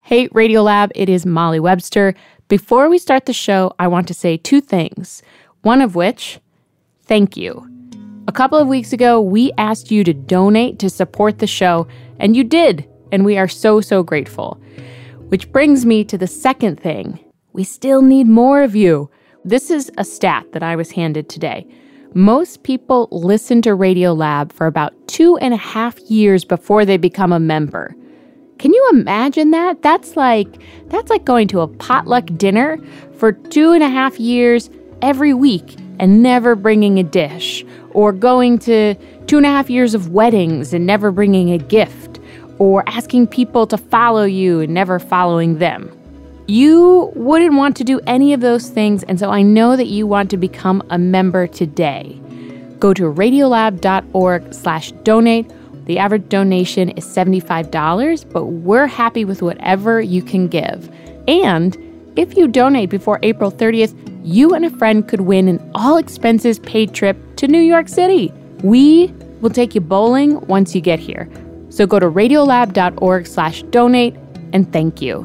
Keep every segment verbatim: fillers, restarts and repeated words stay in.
Hey, Radiolab, it is Molly Webster. Before we start the show, I want to say two things. One of which, thank you. A couple of weeks ago, we asked you to donate to support the show, and you did, and we are so, so grateful. Which brings me to the second thing. We still need more of you. This is a stat that I was handed today. Most people listen to Radiolab for about two and a half years before they become a member. Can you imagine that? That's like that's like going to a potluck dinner for two and a half years every week and never bringing a dish, or going to two and a half years of weddings and never bringing a gift, or asking people to follow you and never following them. You wouldn't want to do any of those things, and so I know that you want to become a member today. Go to radiolab.org slash donate. The average donation is seventy-five dollars, but we're happy with whatever you can give. And if you donate before April thirtieth, you and a friend could win an all-expenses-paid trip to New York City. We will take you bowling once you get here. So go to radiolab.org slash donate, and thank you.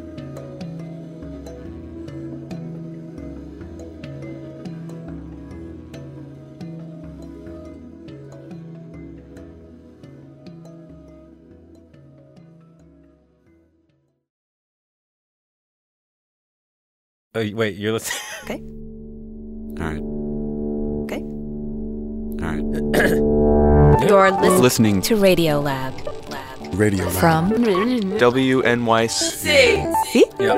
Oh, wait, you're listening? Okay. All right. Okay. All right. You're listening, listening to Radiolab. Radio Lab. From W N Y C. See? Yeah.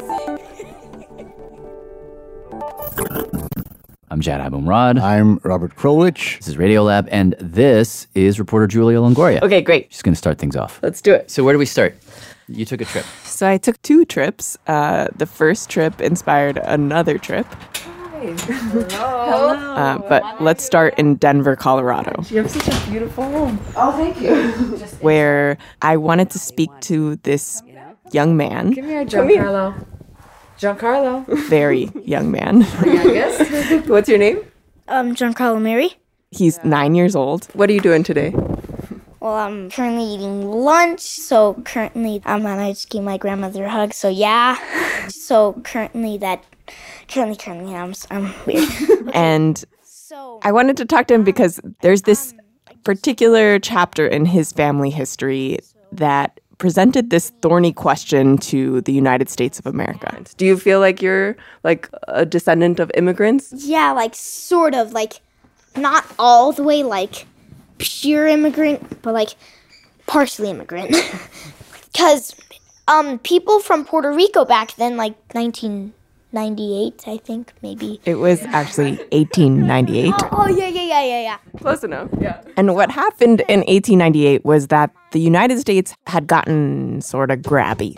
I'm Jad Abumrad. I'm Robert Krulwich. This is Radiolab, and this is reporter Julia Longoria. Okay, great. She's going to start things off. Let's do it. So where do we start? You took a trip. So I took two trips. Uh, the first trip inspired another trip. Hi. Hello. Uh, but let's start in Denver, Colorado. You have such a beautiful home. Oh, thank you. Where I wanted to speak to this young man. Come here, Giancarlo. Giancarlo. Very young man. Youngest. What's your name? Um, Giancarlo Mary. He's nine years old. What are you doing today? Well, I'm currently eating lunch, so currently I'm um, I just gave my grandmother a hug, so yeah. So currently that, currently, currently I'm, I'm weird. And so I wanted to talk to him because there's this particular chapter in his family history that presented this thorny question to the United States of America. Do you feel like you're like a descendant of immigrants? Yeah, like sort of, like not all the way like pure immigrant, but like partially immigrant. Because um, people from Puerto Rico back then, like nineteen ninety-eight, I think, maybe. It was actually eighteen ninety-eight. Oh, oh yeah, yeah, yeah, yeah, yeah. Close enough, yeah. And what happened in eighteen ninety-eight was that the United States had gotten sort of grabby.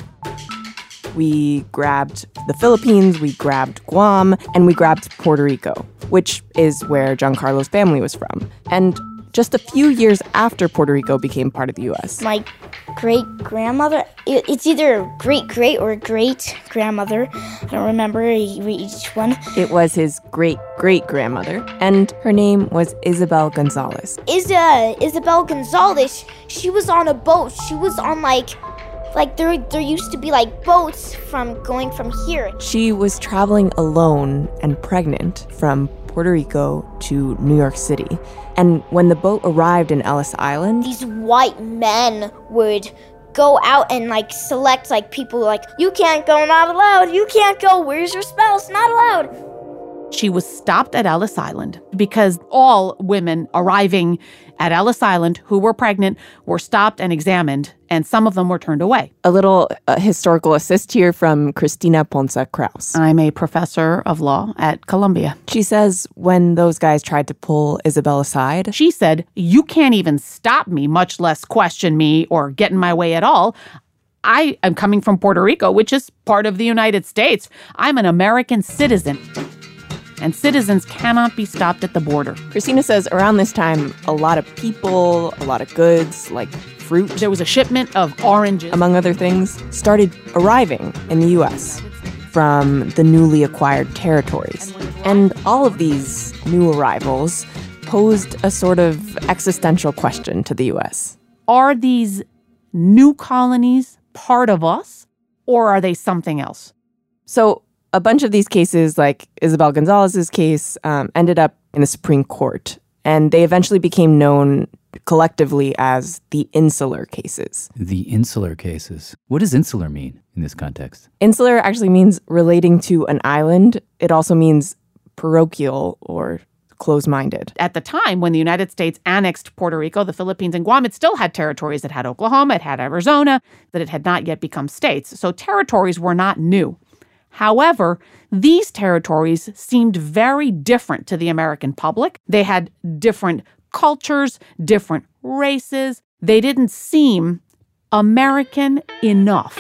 We grabbed the Philippines, we grabbed Guam, and we grabbed Puerto Rico, which is where Giancarlo's family was from. And just a few years after Puerto Rico became part of the U S. My great-grandmother, it, it's either great-great or great-grandmother. I don't remember each one. It was his great-great-grandmother, and her name was Isabel Gonzalez. Isa, Isabel Gonzalez, she was on a boat. She was on, like, like there, there used to be, like, boats from going from here. She was traveling alone and pregnant from Puerto Rico to New York City. And when the boat arrived in Ellis Island, these white men would go out and like select like people like, you can't go, not allowed, you can't go, where's your spouse, not allowed. She was stopped at Ellis Island because all women arriving at Ellis Island who were pregnant were stopped and examined, and some of them were turned away. A little uh, historical assist here from Christina Ponce Krause. I'm a professor of law at Columbia. She says when those guys tried to pull Isabel aside, she said, you can't even stop me, much less question me or get in my way at all. I am coming from Puerto Rico, which is part of the United States. I'm an American citizen. And citizens cannot be stopped at the border. Christina says around this time, a lot of people, a lot of goods, like fruit. There was a shipment of oranges, among other things, started arriving in the U S from the newly acquired territories. And all of these new arrivals posed a sort of existential question to the U S. Are these new colonies part of us? Or are they something else? So a bunch of these cases, like Isabel Gonzalez's case, um, ended up in the Supreme Court. And they eventually became known collectively as the insular cases. The insular cases. What does insular mean in this context? Insular actually means relating to an island. It also means parochial or closed-minded. At the time, when the United States annexed Puerto Rico, the Philippines, and Guam, it still had territories. It had Oklahoma, it had Arizona, that it had not yet become states. So territories were not new. However, these territories seemed very different to the American public. They had different cultures, different races. They didn't seem American enough.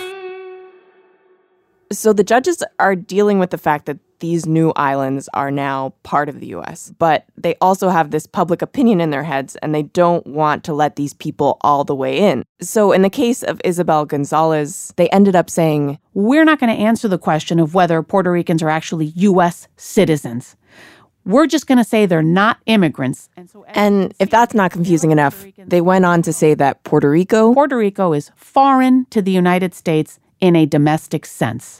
So the judges are dealing with the fact that these new islands are now part of the U S, but they also have this public opinion in their heads, and they don't want to let these people all the way in. So in the case of Isabel Gonzalez, they ended up saying, we're not going to answer the question of whether Puerto Ricans are actually U S citizens. We're just going to say they're not immigrants. And, so and if that's not confusing enough, they went on to say that Puerto Rico... Puerto Rico is foreign to the United States in a domestic sense.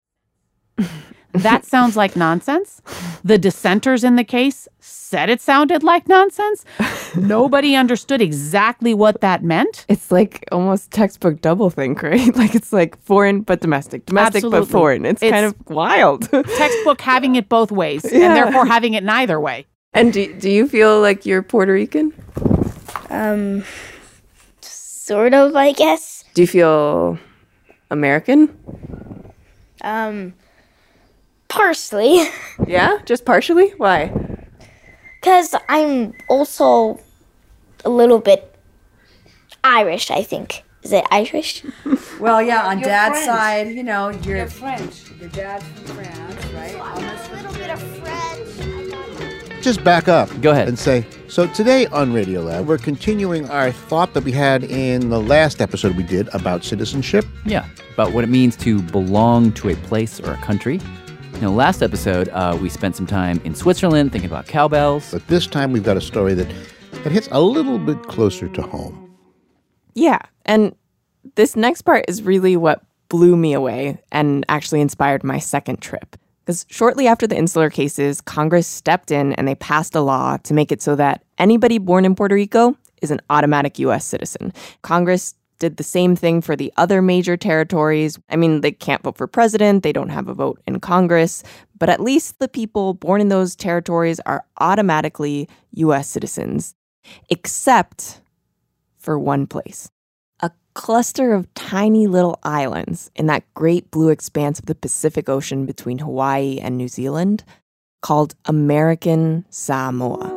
That sounds like nonsense. The dissenters in the case said it sounded like nonsense. Nobody understood exactly what that meant. It's like almost textbook doublethink, right? Like it's like foreign but domestic, domestic Absolutely. but foreign. It's, it's kind of wild. Textbook having it both ways, Yeah. and therefore having it neither way. And do, do you feel like you're Puerto Rican? Um, sort of, I guess. Do you feel American? Um, partially. Yeah? Just partially? Why? Because I'm also a little bit Irish, I think. Is it Irish? Well, yeah, on You're dad's French. side, you know, you're... You're French. Your dad's from France, right? A little bit of French. Just back up. Go ahead. And say, so today on Radiolab, we're continuing our thought that we had in the last episode we did about citizenship. Yeah, about what it means to belong to a place or a country. You know, last episode, uh, we spent some time in Switzerland thinking about cowbells. But this time we've got a story that, that hits a little bit closer to home. Yeah, and this next part is really what blew me away and actually inspired my second trip. Because shortly after the insular cases, Congress stepped in and they passed a law to make it so that anybody born in Puerto Rico is an automatic U S citizen. Congress did the same thing for the other major territories. I mean, they can't vote for president, they don't have a vote in Congress, but at least the people born in those territories are automatically U S citizens, except for one place. A cluster of tiny little islands in that great blue expanse of the Pacific Ocean between Hawaii and New Zealand called American Samoa.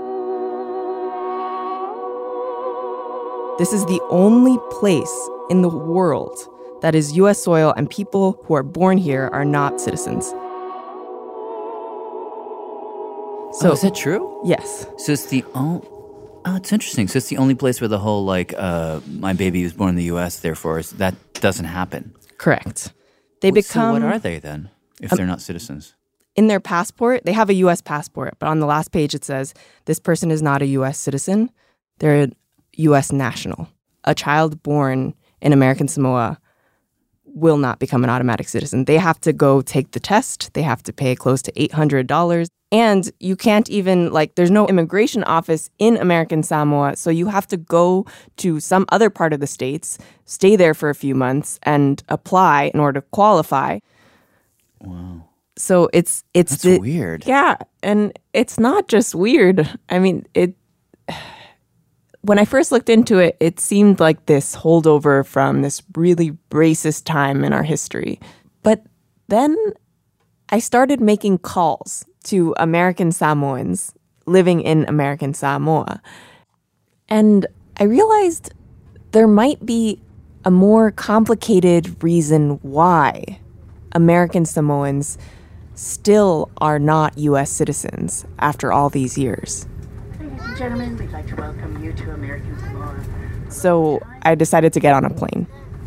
This is the only place in the world that is U S soil, and people who are born here are not citizens. So oh, is that true? Yes. So it's the only... Oh, it's interesting. So it's the only place where the whole, like, uh, my baby was born in the U S, therefore is, that doesn't happen. Correct. They well, become... So what are they then, if um, they're not citizens? In their passport, they have a U S passport, but on the last page it says, this person is not a U S citizen. They're a U S national. A child born in American Samoa will not become an automatic citizen. They have to go take the test. They have to pay close to eight hundred dollars. And you can't even, like, there's no immigration office in American Samoa, so you have to go to some other part of the States, stay there for a few months, and apply in order to qualify. Wow. So it's it's That's the, weird. Yeah, and it's not just weird. I mean, it. When I first looked into it, it seemed like this holdover from this really racist time in our history. But then I started making calls to American Samoans living in American Samoa. And I realized there might be a more complicated reason why American Samoans still are not U S citizens after all these years. Ladies and gentlemen, we'd like to welcome you to American Samoa. So I decided to get on a plane.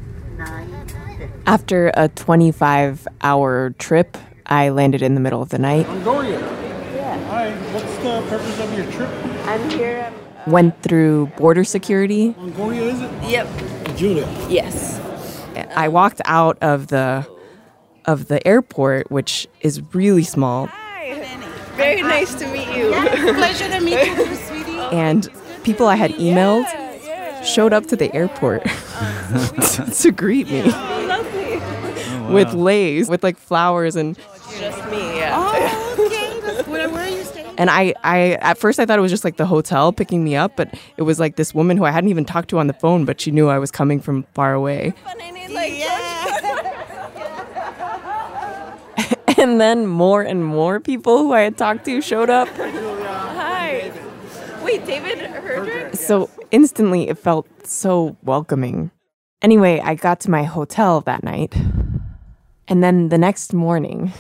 After a twenty-five hour trip, I landed in the middle of the night. Longoria. Yeah. Hi, what's the purpose of your trip? I'm here. Went through border security. Longoria, is it? Yep. Julia. Yes. I walked out of the of the airport, which is really small. Very nice to meet you. Pleasure to meet you, sweetie. And people I had emailed showed up to the airport to greet me Lovely. Oh, wow. with leis, with like flowers and. Just me, yeah. Oh, okay. That's, where, where are you staying? And I, I, at first I thought it was just like the hotel picking me up, but it was like this woman who I hadn't even talked to on the phone, but she knew I was coming from far away. And then more and more people who I had talked to showed up. Hi. Wait, David Herder? So instantly it felt so welcoming. Anyway, I got to my hotel that night. And then the next morning,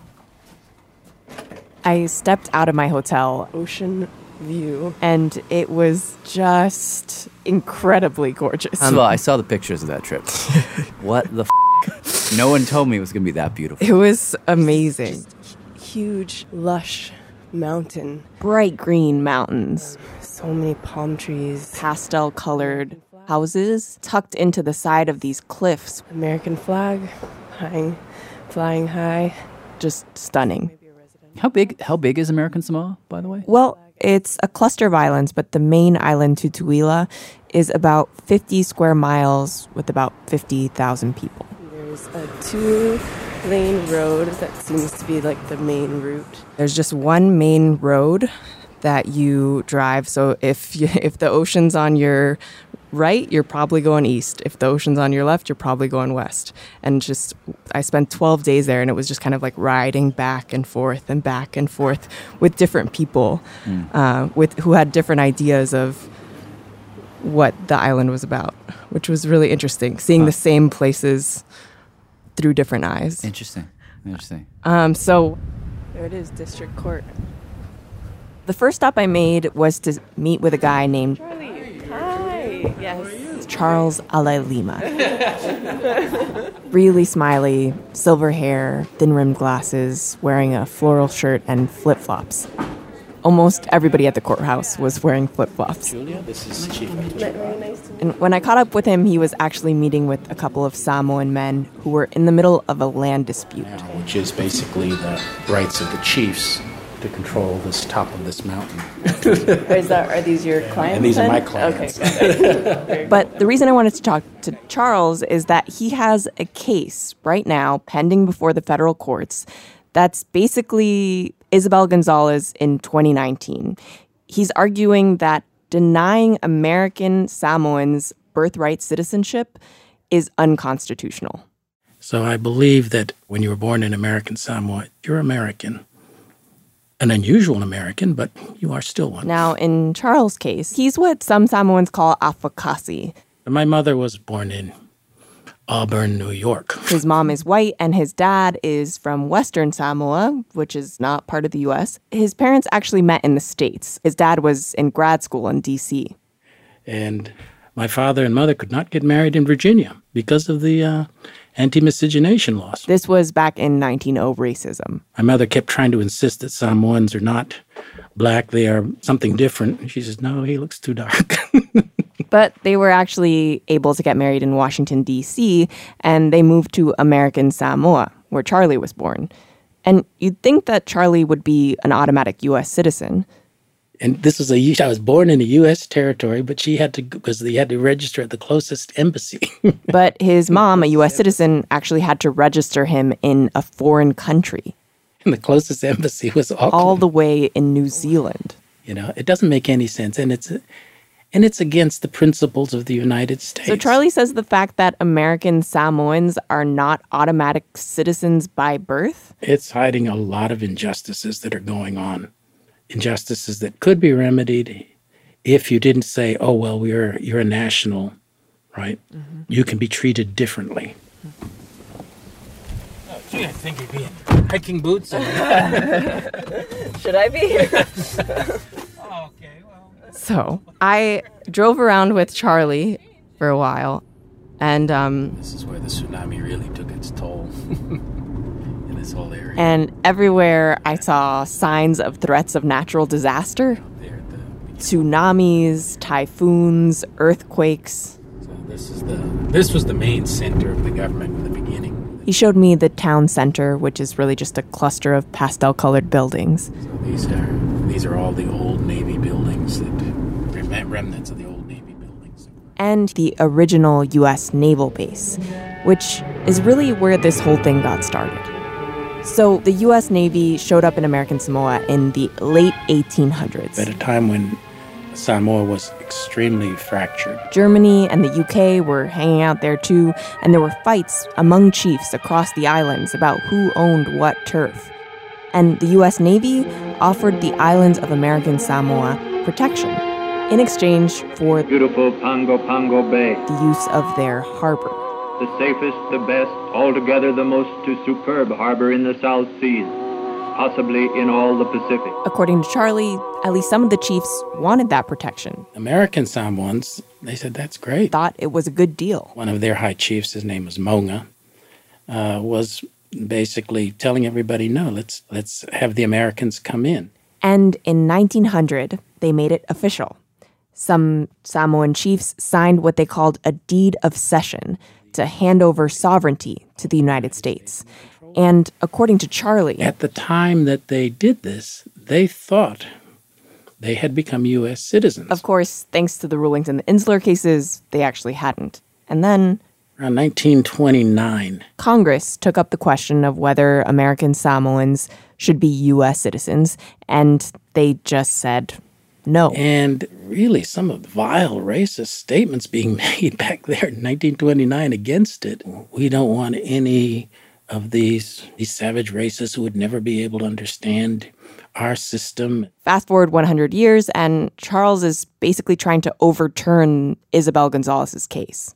I stepped out of my hotel. Ocean view. And it was just incredibly gorgeous. Um, well, I saw the pictures of that trip. What the f***? No one told me it was going to be that beautiful. It was amazing. Huge, lush mountain. Bright green mountains. So many palm trees. Pastel-colored houses tucked into the side of these cliffs. American flag, flying, flying high. Just stunning. How big How big is American Samoa, by the way? Well, it's a cluster of islands, but the main island, Tutuila, is about fifty square miles with about fifty thousand people. There's a two-lane road that seems to be like the main route. There's just one main road that you drive. So if you, if the ocean's on your right, you're probably going east. If the ocean's on your left, you're probably going west. And just, I spent twelve days there, and it was just kind of like riding back and forth and back and forth with different people, mm. uh, with who had different ideas of what the island was about, which was really interesting. Seeing huh. the same places through different eyes. Interesting. Interesting. Um, so there it is, District Court. The first stop I made was to meet with a guy named Charlie. Hi. Yes. Charles Alailima. Really smiley, silver hair, thin-rimmed glasses, wearing a floral shirt and flip-flops. Almost everybody at the courthouse was wearing flip-flops. Julia, this is Chief. And when I caught up with him, he was actually meeting with a couple of Samoan men who were in the middle of a land dispute. Which is basically the rights of the chiefs to control this top of this mountain. Is that, are these your clients? And these then? are my clients. Okay. But the reason I wanted to talk to Charles is that he has a case right now pending before the federal courts that's basically Isabel Gonzalez in twenty nineteen. He's arguing that denying American Samoans birthright citizenship is unconstitutional. So I believe that when you were born in American Samoa, you're American. An unusual American, but you are still one. Now, in Charles' case, he's what some Samoans call afakasi. My mother was born in Auburn, New York. His mom is white, and his dad is from Western Samoa, which is not part of the U S. His parents actually met in the States. His dad was in grad school in D C. And my father and mother could not get married in Virginia because of the uh, anti-miscegenation laws. This was back in nineteen oh racism. My mother kept trying to insist that Samoans are not black, they are something different. And she says, no, he looks too dark. But they were actually able to get married in Washington, D C, and they moved to American Samoa, where Charlie was born. And you'd think that Charlie would be an automatic U S citizen. And this was a, I was born in a U S territory, but she had to, because they had to register at the closest embassy. But his mom, a U S citizen, actually had to register him in a foreign country. And the closest embassy was Auckland. All the way in New Zealand. You know, it doesn't make any sense. And it's, and it's against the principles of the United States. So Charlie says the fact that American Samoans are not automatic citizens by birth? It's hiding a lot of injustices that are going on. Injustices that could be remedied if you didn't say, oh, well, we're, you're a national, right? Mm-hmm. You can be treated differently. Oh, gee, I think you'd be in hiking boots. And Should I be? Oh, okay, well. So I drove around with Charlie for a while, and um, this is where the tsunami really took its toll. This whole area. And everywhere I saw signs of threats of natural disaster. Tsunamis, typhoons, earthquakes. So This is the this was the main center of the government in the beginning. He showed me the town center, which is really just a cluster of pastel-colored buildings. So these are these are all the old Navy buildings, that rem- remnants of the old Navy buildings. And the original U S naval base, which is really where this whole thing got started. So the U S Navy showed up in American Samoa in the late eighteen hundreds. At a time when Samoa was extremely fractured. Germany and the U K were hanging out there too, and there were fights among chiefs across the islands about who owned what turf. And the U S Navy offered the islands of American Samoa protection in exchange for beautiful Pango Pango Bay, the use of their harbor. The safest, the best, altogether the most superb harbor in the South Seas, possibly in all the Pacific. According to Charlie, at least some of the chiefs wanted that protection. American Samoans, they said, that's great. Thought it was a good deal. One of their high chiefs, his name was Monga, uh, was basically telling everybody, no, let's let's have the Americans come in. And in nineteen hundred, they made it official. Some Samoan chiefs signed what they called a deed of cession to hand over sovereignty to the United States. And according to Charlie, at the time that they did this, they thought they had become U S citizens. Of course, thanks to the rulings in the Insular cases, they actually hadn't. And then, around nineteen twenty-nine, Congress took up the question of whether American Samoans should be U S citizens, and they just said no. And really, some of the vile racist statements being made back there in nineteen twenty-nine against it. We don't want any of these, these savage racists who would never be able to understand our system. Fast forward one hundred years, and Charles is basically trying to overturn Isabel Gonzalez's case.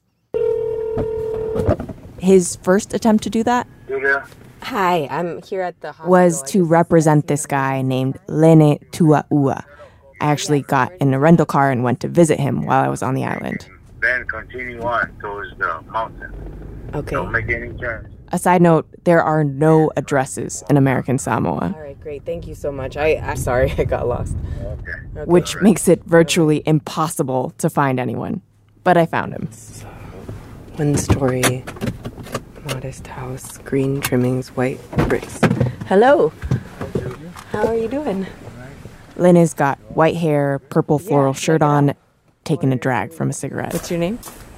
His first attempt to do that Hi, I'm here at the hospital. was to represent this guy named Lene Tuaua. I actually got in a rental car and went to visit him while I was on the island. Then continue on towards the mountain. Okay. Don't make any turns. A side note, there are no addresses in American Samoa. All right, great. Thank you so much. I, I'm sorry I got lost. Okay. Okay. Which makes it virtually impossible to find anyone. But I found him. One story, modest house, green trimmings, white bricks. Hello. How are you doing? Lene's got white hair, purple floral shirt on, taking a drag from a cigarette. What's your name?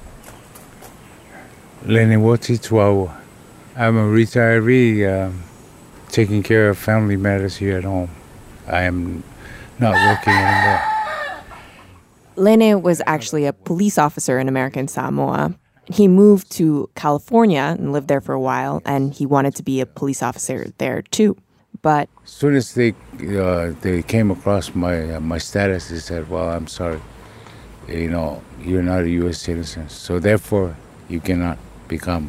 Lene Woti Tuaua. I'm a retiree um, taking care of family matters here at home. I am not working anymore. Lene was actually a police officer in American Samoa. He moved to California and lived there for a while, and he wanted to be a police officer there too. But as soon as they uh, they came across my uh, my status, they said, "Well, I'm sorry, you know, you're not a U S citizen, so therefore you cannot become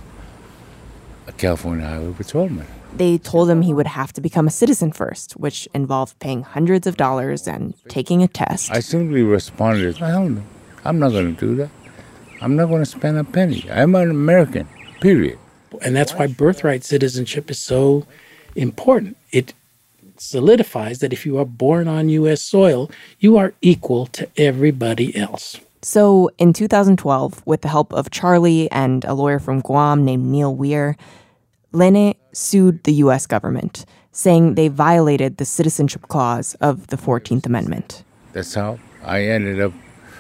a California Highway Patrolman." They told him he would have to become a citizen first, which involved paying hundreds of dollars and taking a test. I simply responded, "Hell no, I'm not going to do that. I'm not going to spend a penny. I'm an American, period." And that's why birthright citizenship is so important. It solidifies that if you are born on U S soil, you are equal to everybody else. So in two thousand twelve, with the help of Charlie and a lawyer from Guam named Neil Weir, Lene sued the U S government, saying they violated the citizenship clause of the fourteenth Amendment. That's how I ended up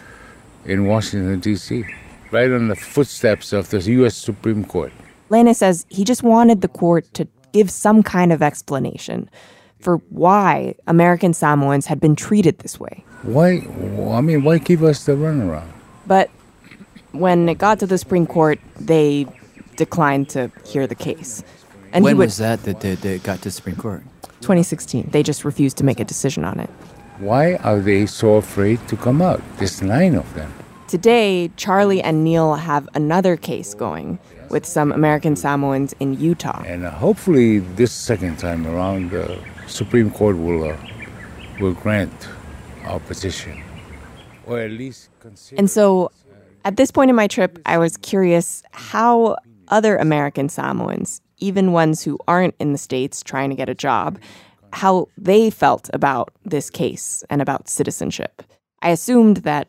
in Washington, D C, right on the footsteps of the U S Supreme Court. Lene says he just wanted the court to give some kind of explanation for why American Samoans had been treated this way. Why, I mean, why give us the runaround? But when it got to the Supreme Court, they declined to hear the case. And when would, was that that it got to the Supreme Court? twenty sixteen. They just refused to make a decision on it. Why are they so afraid to come out? There's nine of them. Today, Charlie and Neil have another case going with some American Samoans in Utah. And uh, hopefully this second time around, the uh, Supreme Court will uh, will grant our petition, or at least consider. And so, at this point in my trip, I was curious how other American Samoans, even ones who aren't in the States trying to get a job, how they felt about this case and about citizenship. I assumed that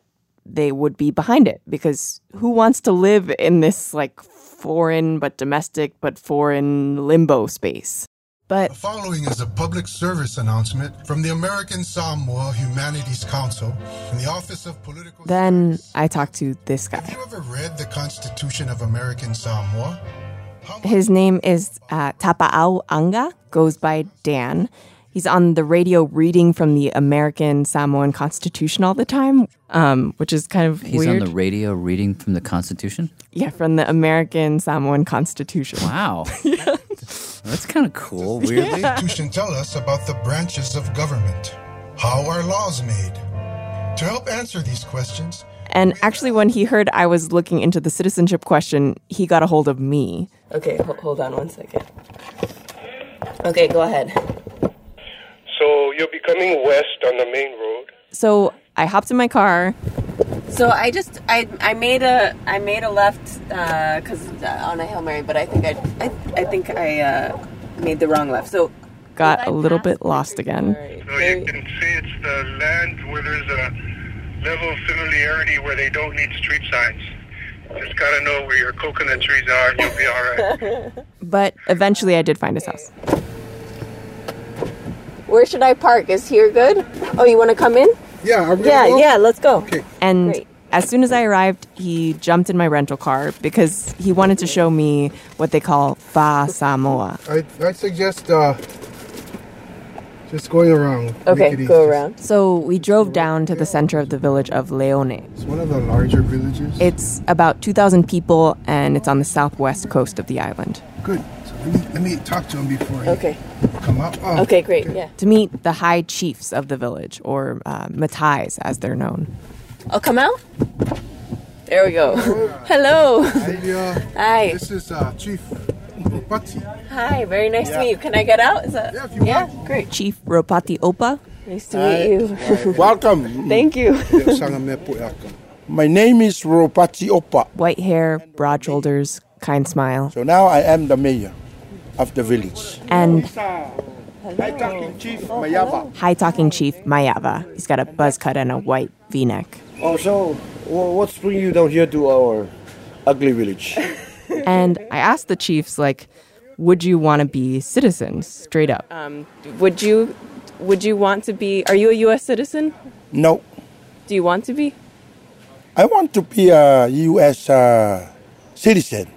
they would be behind it, because who wants to live in this like foreign but domestic but foreign limbo space? But the following is a public service announcement from the American Samoa Humanities Council and the Office of Political then I talked to this guy. Have you ever read the Constitution of American Samoa? His name is uh, Tapa'au Anga, goes by Dan. He's on the radio reading from the American Samoan Constitution all the time, um, which is kind of He's weird. on the radio reading from the Constitution? Yeah, from the American Samoan Constitution. Wow. yeah. That's kind of cool, weirdly. The Constitution tells us about the branches of government, how are laws made. To help answer these questions... And actually, when he heard I was looking into the citizenship question, he got a hold of me. Okay, ho- hold on one second. Okay, go ahead. So you'll be coming west on the main road. So I hopped in my car. So I just I I made a I made a left because uh, on a Hail Mary, but I think I I, I think I uh, made the wrong left. So got a little bit lost again. So you can see it's the land where there's a level of familiarity where they don't need street signs. Just gotta know where your coconut trees are and you'll be all right. But eventually I did find his house. Where should I park? Is here good? Oh, you want to come in? Yeah, I'm yeah, go? yeah. Let's go. Okay. And Great. As soon as I arrived, he jumped in my rental car because he wanted to show me what they call Fa Samoa. I I suggest uh, just going around. Okay, go around. So we drove down to the center of the village of Leone. It's one of the larger villages. It's about two thousand people, and it's on the southwest coast of the island. Good. So let me, let me talk to him before he Okay. come up. Oh, Okay, great. Yeah. To meet the high chiefs of the village, or uh, Matais as they're known. I'll come out. There we go. Hello. Hi. Uh, Hi. This is uh, Chief Ropati. Hi. Very nice Yeah. to meet you. Can I get out? Is that? Yeah, if you yeah? want. Great. Chief Ropati Opa. Nice to meet you. Welcome. Thank you. My name is Ropati Opa. White hair, broad shoulders, kind smile. So now I am the mayor of the village. And High-talking Chief Mayava. high-talking chief Mayava. He's got a buzz cut and a white V-neck. Oh, so wha- what's bringing you down here to our ugly village? And I asked the chiefs, like, would you want to be citizens, straight up? Um, would you would you want to be? Are you a U S citizen? No, Do you want to be? I want to be a U S uh, citizen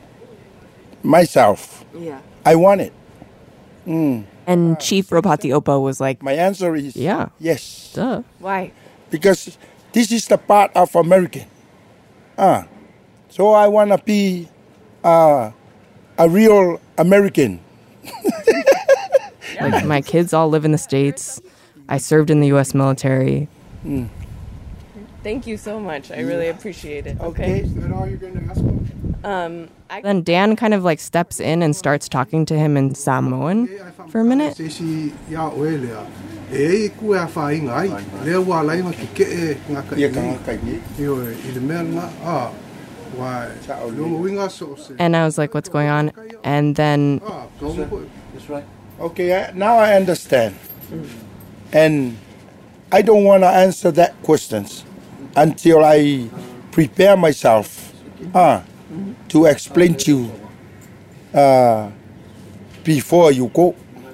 myself. Yeah. I want it. Mm. And Chief Ropati Opa was like, My answer is yeah, yes. duh. Why? Because this is the part of American. Ah, so I want to be uh, a real American. Like, my kids all live in the States. I served in the U S military. Mm. Thank you so much. I really appreciate it. Okay. Okay. Is that all you're going to ask him? Um, I Then Dan kind of like steps in and starts talking to him in Samoan for a minute. And I was like, what's going on? And then Okay, I, now I understand. And I don't want to answer that questions until I prepare myself uh, to explain to you uh, before you go.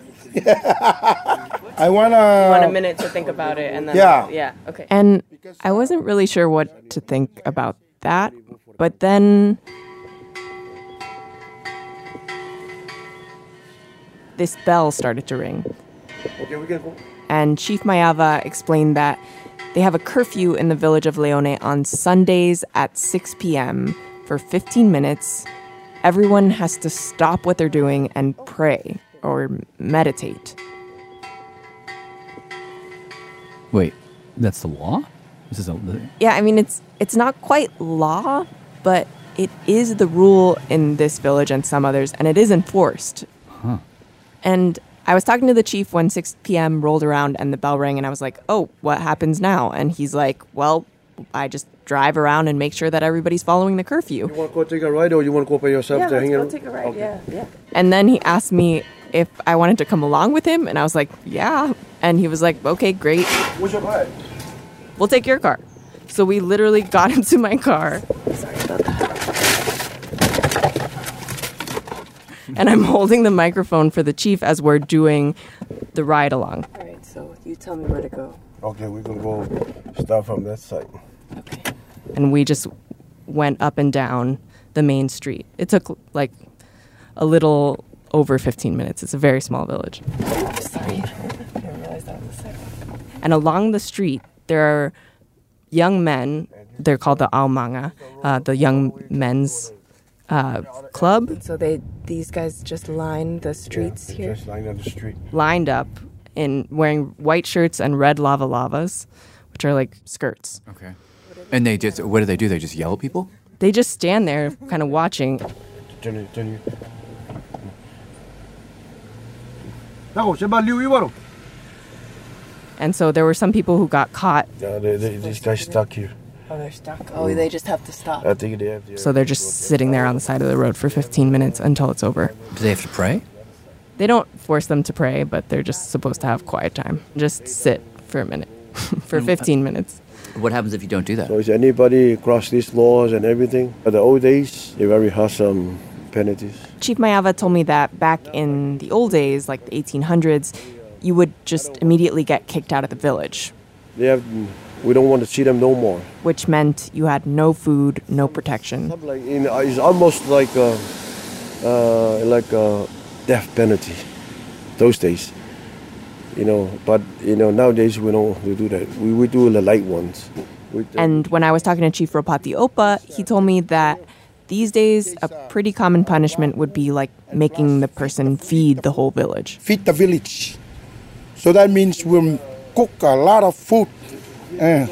I want to... want a minute to think about it, and then Yeah. yeah, okay. And I wasn't really sure what to think about that. But then this bell started to ring. Okay, we can go. And Chief Mayava explained that they have a curfew in the village of Leone on Sundays at six p.m. for fifteen minutes. Everyone has to stop what they're doing and pray or meditate. Wait, that's the law? This is a... Yeah, I mean, it's it's not quite law, but it is the rule in this village and some others, and it is enforced. Huh. And I was talking to the chief when six p.m. rolled around and the bell rang, and I was like, oh, what happens now? And he's like, well, I just drive around and make sure that everybody's following the curfew. You want to go take a ride, or you want to go by yourself Yeah, to let's hang go out? take a ride. Okay. Yeah, yeah. And then he asked me if I wanted to come along with him, and I was like, yeah. And he was like, okay, great. What's your ride? We'll take your car. So we literally got into my car. Sorry about that. And I'm holding the microphone for the chief as we're doing the ride along. All right, so you tell me where to go. Okay, we're gonna go start from that side. And we just went up and down the main street. It took like a little over fifteen minutes. It's a very small village. Sorry, I didn't realize that was a second. And along the street, there are young men. They're called the Aomanga, uh, the young men's uh, club. So they, these guys just line the streets yeah, here? Just line up the street. Lined up in wearing white shirts and red lava lavas, which are like skirts. Okay. And they just, what do they do? They just yell at people? They just stand there kind of watching. Turn it, turn it. And so there were some people who got caught. Yeah, they, they, these guys stuck here. Oh, they're stuck. Oh, they just have to stop. I think they have to. So they're just sitting there on the side of the road for fifteen minutes until it's over. Do they have to pray? They don't force them to pray, but they're just supposed to have quiet time. Just sit for a minute, for fifteen minutes. What happens if you don't do that? So is anybody cross these laws and everything? At the old days, they very harsh um, penalties. Chief Mayava told me that back in the old days, like the eighteen hundreds, you would just immediately get kicked out of the village. They have, we don't want to see them no more. Which meant you had no food, no protection. Like in, uh, it's almost like a, uh, like a death penalty those days. You know, but, you know, nowadays we don't do that. We, we do the light ones. We, and when I was talking to Chief Ropati Opa, he told me that these days a pretty common punishment would be like making the person feed the whole village. Feed the village. So that means we'll cook a lot of food. Uh,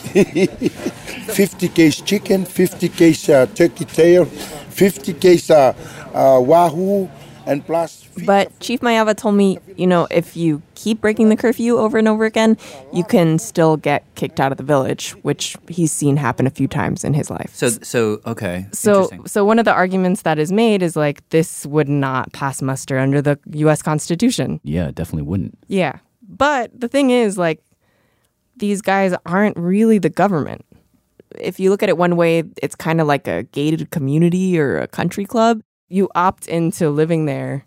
fifty kgs chicken, fifty kgs uh, turkey tail, fifty kgs uh, uh, wahoo, and plus. But Chief Mayava told me, you know, if you keep breaking the curfew over and over again, you can still get kicked out of the village, which he's seen happen a few times in his life. So, so okay. So, so one of the arguments that is made is like this would not pass muster under the U S Constitution. Yeah, it definitely wouldn't. Yeah. But the thing is, like, these guys aren't really the government. If you look at it one way, it's kind of like a gated community or a country club. You opt into living there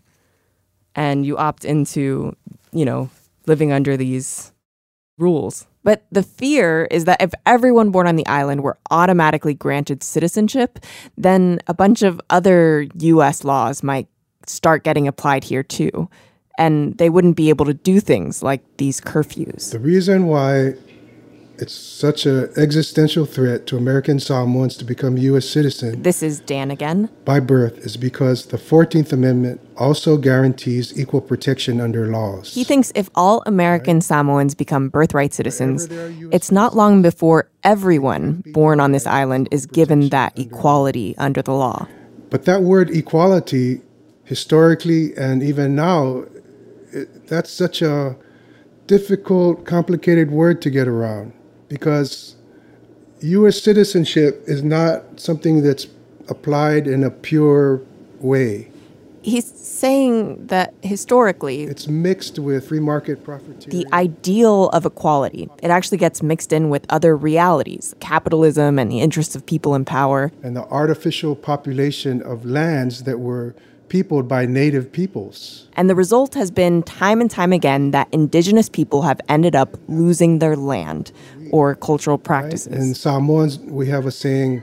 and you opt into, you know, living under these rules. But the fear is that if everyone born on the island were automatically granted citizenship, then a bunch of other U S laws might start getting applied here too. And they wouldn't be able to do things like these curfews. The reason why it's such an existential threat to American Samoans to become U S citizens. This is Dan again. By birth is because the fourteenth Amendment also guarantees equal protection under laws. He thinks if all American right. Samoans become birthright citizens, it's not long before everyone born on this island is given that equality under the law. But that word equality, historically and even now, it, that's such a difficult, complicated word to get around. Because U S citizenship is not something that's applied in a pure way. He's saying that historically, it's mixed with free market profiteering. The ideal of equality, it actually gets mixed in with other realities, capitalism and the interests of people in power. And the artificial population of lands that were peopled by native peoples. And the result has been time and time again that indigenous people have ended up losing their land or cultural practices. Right? In Samoans, we have a saying,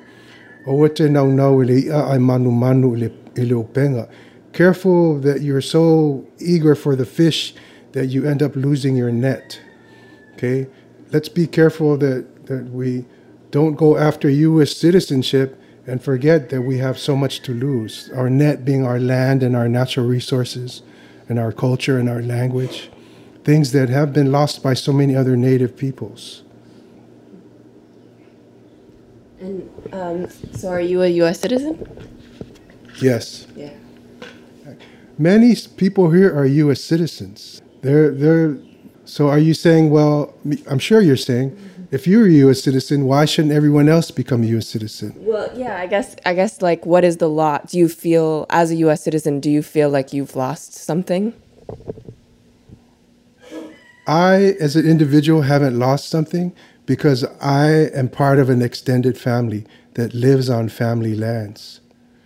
careful that you're so eager for the fish that you end up losing your net. Okay? Let's be careful that, that we don't go after U S citizenship and forget that we have so much to lose. Our net being our land and our natural resources and our culture and our language. Things that have been lost by so many other native peoples. And um, so are you a U S citizen? Yes. Yeah. Many people here are U S citizens. They're, they're, so are you saying, well, I'm sure you're saying, mm-hmm. if you're a U S citizen, why shouldn't everyone else become a U S citizen? Well, yeah, I guess, I guess like, what is the law? Do you feel, as a U S citizen, do you feel like you've lost something? I, as an individual, haven't lost something, because I am part of an extended family that lives on family lands.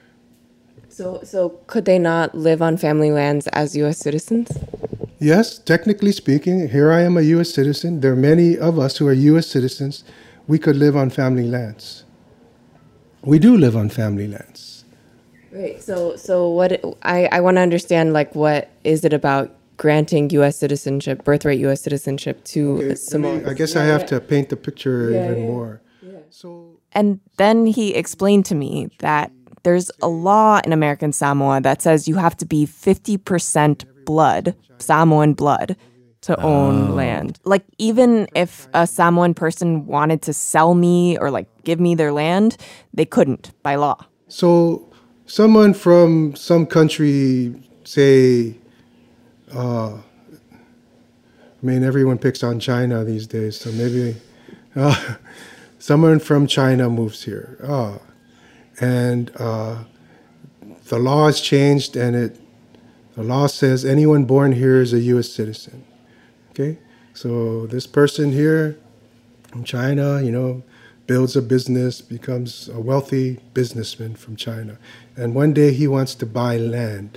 So, so could they not live on family lands as U S citizens? Yes, technically speaking, here I am a U S citizen. There are many of us who are U S citizens. We could live on family lands. We do live on family lands. Right. So, so what I, I want to understand, like, what is it about granting U S citizenship, birthright U S citizenship to Okay, Samoans? I, mean, I guess I have to paint the picture Yeah, even yeah, more. And then he explained to me that there's a law in American Samoa that says you have to be fifty percent blood, Samoan blood, to own Oh. land. Like, even if a Samoan person wanted to sell me or, like, give me their land, they couldn't by law. So, someone from some country, say, uh, I mean, everyone picks on China these days, so maybe uh, someone from China moves here. Uh, and uh, the law has changed, and it the law says anyone born here is a U S citizen. Okay? So, this person here from China, you know, builds a business, becomes a wealthy businessman from China. And one day he wants to buy land.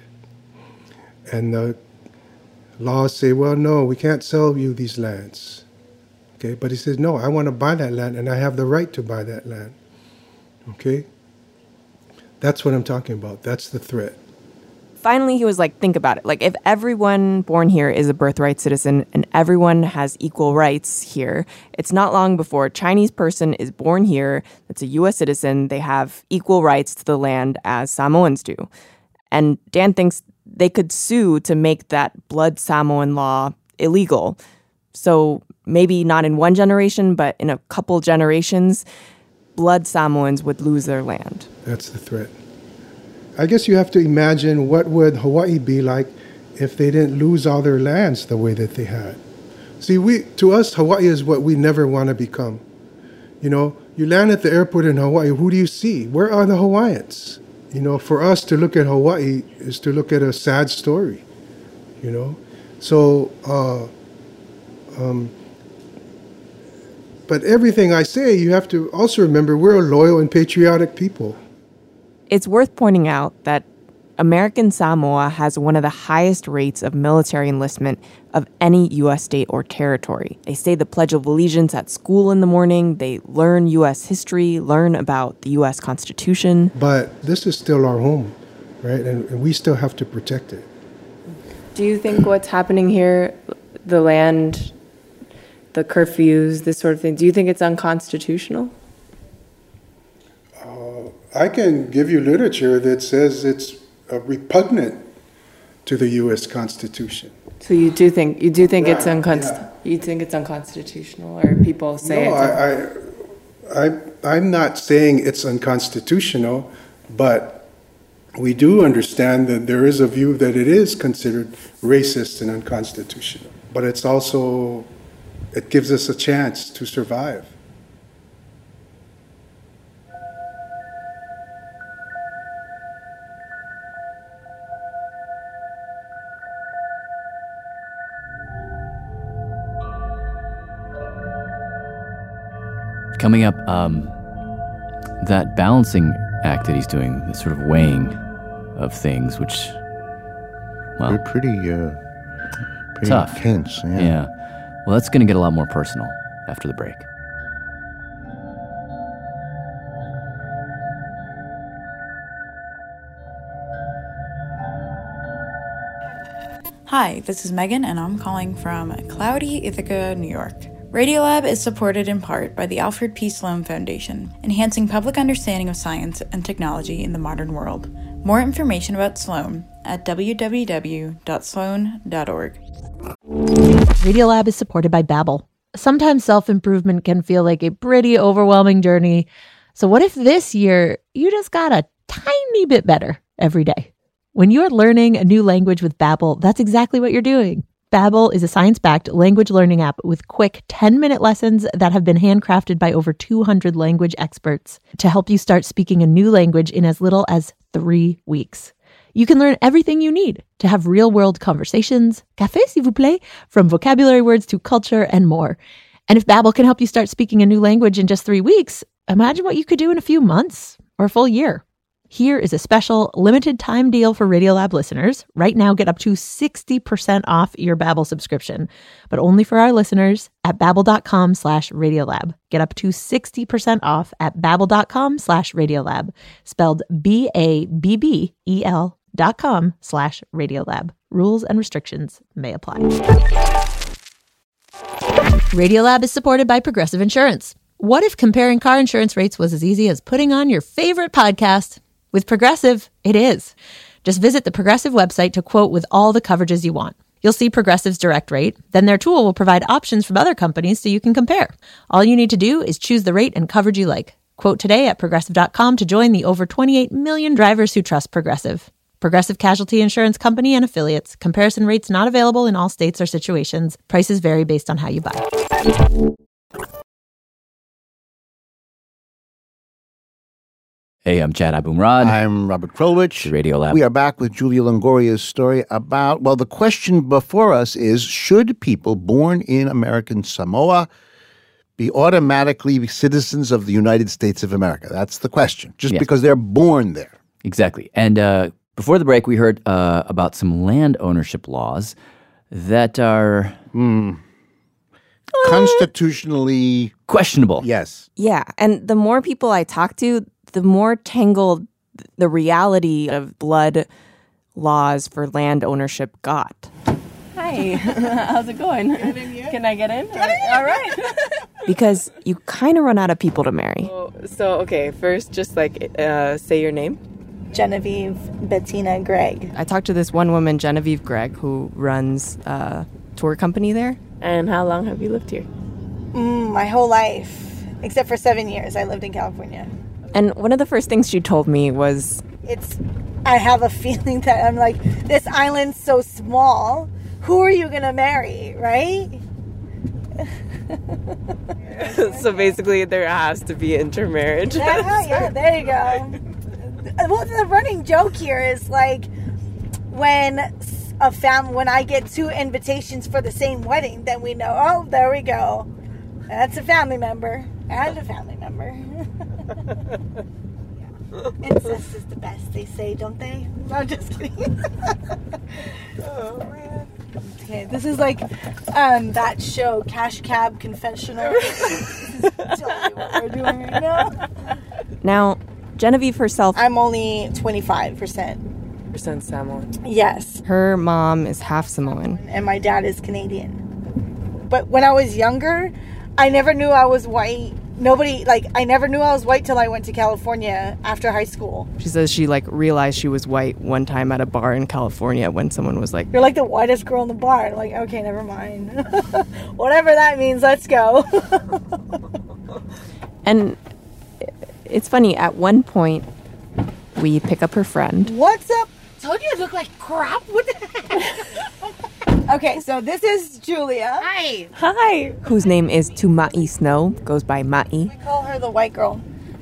And the laws say, well, no, we can't sell you these lands. Okay, but he says, no, I want to buy that land and I have the right to buy that land. Okay? That's what I'm talking about. That's the threat. Finally, he was like, think about it. Like, if everyone born here is a birthright citizen and everyone has equal rights here, it's not long before a Chinese person is born here that's a U S citizen. They have equal rights to the land as Samoans do. And Dan thinks they could sue to make that blood Samoan law illegal. So maybe not in one generation, but in a couple generations, blood Samoans would lose their land. That's the threat. I guess you have to imagine what would Hawaii be like if they didn't lose all their lands the way that they had. See, we to us, Hawaii is what we never want to become. You know, you land at the airport in Hawaii, who do you see? Where are the Hawaiians? You know, for us to look at Hawaii is to look at a sad story, you know? So, uh, um, but everything I say, you have to also remember we're a loyal and patriotic people. It's worth pointing out that American Samoa has one of the highest rates of military enlistment of any U S state or territory. They say the Pledge of Allegiance at school in the morning. They learn U S history, learn about the U S Constitution. But this is still our home, right? And, and we still have to protect it. Do you think what's happening here, the land, the curfews, this sort of thing, do you think it's unconstitutional? Uh, I can give you literature that says it's uh, repugnant to the U S Constitution. So you do think you do think Yeah, it's unconst- you think it's unconstitutional, or people say No, it's I, I, I, I'm not saying it's unconstitutional, but we do understand that there is a view that it is considered racist and unconstitutional. But it's also, it gives us a chance to survive. Coming up, um, that balancing act that he's doing, the sort of weighing of things, which, well, They're pretty, uh, pretty tough. intense. Yeah. Yeah. Well, that's going to get a lot more personal after the break. Hi, this is Megan, and I'm calling from cloudy Ithaca, New York. Radiolab is supported in part by the Alfred P. Sloan Foundation, enhancing public understanding of science and technology in the modern world. More information about Sloan at w w w dot sloan dot org. Radiolab is supported by Babbel. Sometimes self-improvement can feel like a pretty overwhelming journey. So what if this year you just got a tiny bit better every day? When you're learning a new language with Babbel, that's exactly what you're doing. Babbel is a science-backed language learning app with quick ten-minute lessons that have been handcrafted by over two hundred language experts to help you start speaking a new language in as little as three weeks. You can learn everything you need to have real-world conversations, café s'il vous plaît, from vocabulary words to culture and more. And if Babbel can help you start speaking a new language in just three weeks, imagine what you could do in a few months or a full year. Here is a special limited time deal for Radiolab listeners. Right now, get up to sixty percent off your Babbel subscription, but only for our listeners at babbel.com slash Radiolab. Get up to sixty percent off at babbel.com slash Radiolab, spelled B A B B E L dot com slash Radiolab. Rules and restrictions may apply. Radiolab is supported by Progressive Insurance. What if comparing car insurance rates was as easy as putting on your favorite podcast? With Progressive, it is. Just visit the Progressive website to quote with all the coverages you want. You'll see Progressive's direct rate. Then their tool will provide options from other companies so you can compare. All you need to do is choose the rate and coverage you like. Quote today at progressive dot com to join the over twenty-eight million drivers who trust Progressive. Progressive Casualty Insurance Company and Affiliates. Comparison rates not available in all states or situations. Prices vary based on how you buy. Hey, I'm Chad Abumrad. I'm Robert Krulwich. Radiolab. We are back with Julia Longoria's story about, well, the question before us is, should people born in American Samoa be automatically citizens of the United States of America? That's the question, just Yes. because they're born there. Exactly. And uh, before the break, we heard uh, about some land ownership laws that are Mm. Constitutionally questionable. Yes. Yeah. And the more people I talk to, the more tangled the reality of blood laws for land ownership got. Hi, how's it going? Can I get in? All right. Because you kind of run out of people to marry. So, okay, first, just like uh, say your name. Genevieve Bettina Gregg. I talked to this one woman, Genevieve Gregg, who runs a tour company there. And how long have you lived here? Mm, my whole life, except for seven years. I lived in California. And one of the first things she told me was, It's, I have a feeling that I'm like, this island's so small. Who are you going to marry, right? So basically, there has to be intermarriage. Yeah, yeah, there you go. Well, the running joke here is like when a fam when I get two invitations for the same wedding, then we know, oh, there we go. That's a family member and a family member. Incest is the best, they say, don't they? No, I'm just kidding. Oh, man. Okay, this is like um, that show, Cash Cab Confessional. This is totally what we're doing right now. now, Genevieve herself... I'm only twenty-five percent. Percent Samoan. Yes. Her mom is half Samoan. And my dad is Canadian. But when I was younger, I never knew I was white. Nobody, like, I never knew I was white till I went to California after high school. She says she, like, realized she was white one time at a bar in California when someone was like, You're like the whitest girl in the bar. I'm like, okay, never mind. Whatever that means, let's go. And it's funny, at one point, we pick up her friend. What's up? Told you I look like crap. What the heck? Okay, so this is Julia. Hi. Hi. Whose name is Tuma'i Snow, goes by Ma'i. We call her the white girl.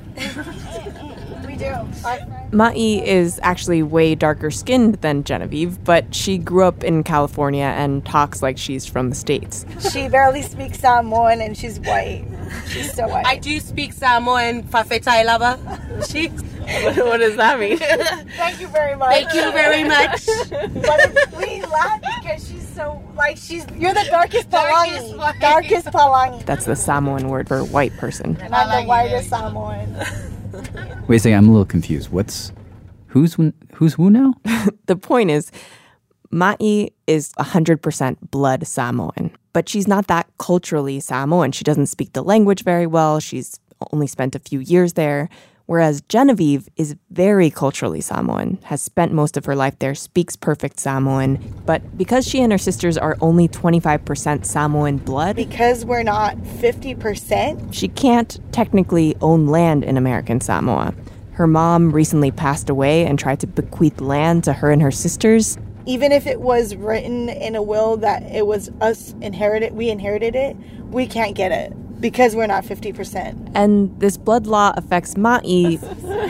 We do. Ma'i is actually way darker skinned than Genevieve, but she grew up in California and talks like she's from the States. She barely speaks Samoan and she's white. She's so white. I do speak Samoan, Fafetai Lava. She. What, what does that mean? Thank you very much. Thank you very much. But it's, we laugh because she's so, like, she's, you're the darkest Darkest Palangi. white. Darkest Palangi. That's the Samoan word for white person. And I'm the whitest Samoan. Wait a second, I'm a little confused. What's who's who's who now? The point is, Ma'i is one hundred percent blood Samoan, but she's not that culturally Samoan. She doesn't speak the language very well. She's only spent a few years there. Whereas Genevieve is very culturally Samoan, has spent most of her life there, speaks perfect Samoan. But because she and her sisters are only twenty-five percent Samoan blood... Because we're not fifty percent? She can't technically own land in American Samoa. Her mom recently passed away and tried to bequeath land to her and her sisters. Even if it was written in a will that it was us inherited, we inherited it, we can't get it. Because we're not fifty percent. And this blood law affects Ma'i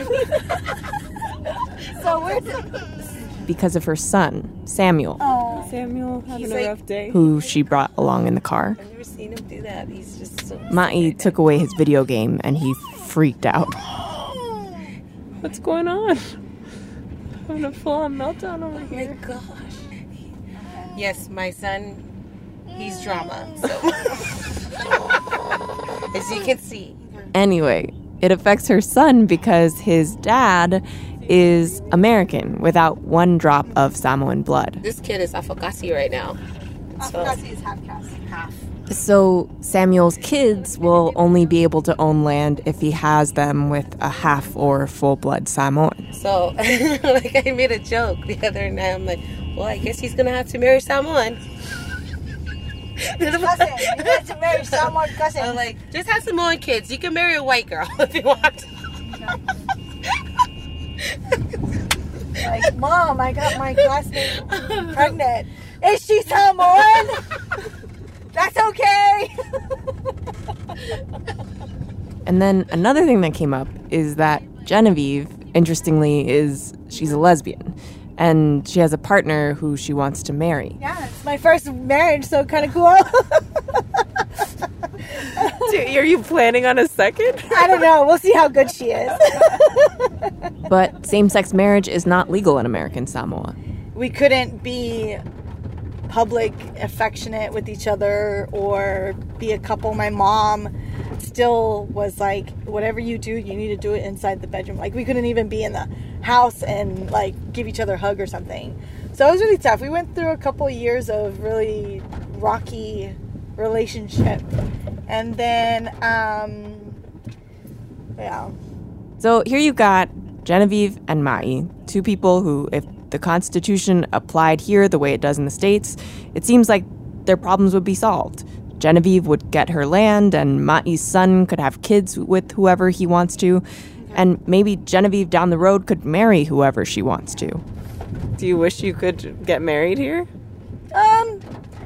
So we're... because of her son, Samuel. Oh. Samuel having a rough day. who she brought along in the car. I've never seen him do that. He's just so... Ma'i took away his video game and he freaked out. What's going on? I'm having a full-on meltdown over Oh here. my gosh. Yes, my son, he's drama, so... As you can see. Anyway, it affects her son because his dad is American without one drop of Samoan blood. This kid is Afokasi right now. Afokasi is half caste. Half. So Samuel's kids will only be able to own land if he has them with a half or full-blood Samoan. So, like, I made a joke the other night. I'm like, well, I guess he's going to have to marry Samoan. Cousin. You have to marry Samoan cousin. I'm like, just have Samoan kids. You can marry a white girl if you want. Like, Mom, I got my classmate pregnant. Is she Samoan? That's okay. And then another thing that came up is that Genevieve, interestingly, is she's a lesbian. And she has a partner who she wants to marry. Yeah, it's my first marriage, so kind of cool. Dude, are you planning on a second? I don't know. We'll see how good she is. But same-sex marriage is not legal in American Samoa. We couldn't be public affectionate with each other or be a couple. My mom still was like, whatever you do, you need to do it inside the bedroom. Like, we couldn't even be in the house and like give each other a hug or something. So it was really tough. We went through a couple years of really rocky relationship. And then, um, yeah. So here you've got Genevieve and Ma'i, two people who, if the Constitution applied here the way it does in the States, it seems like their problems would be solved. Genevieve would get her land, and Ma'i's son could have kids with whoever he wants to, and maybe Genevieve down the road could marry whoever she wants to. Do you wish you could get married here? Um,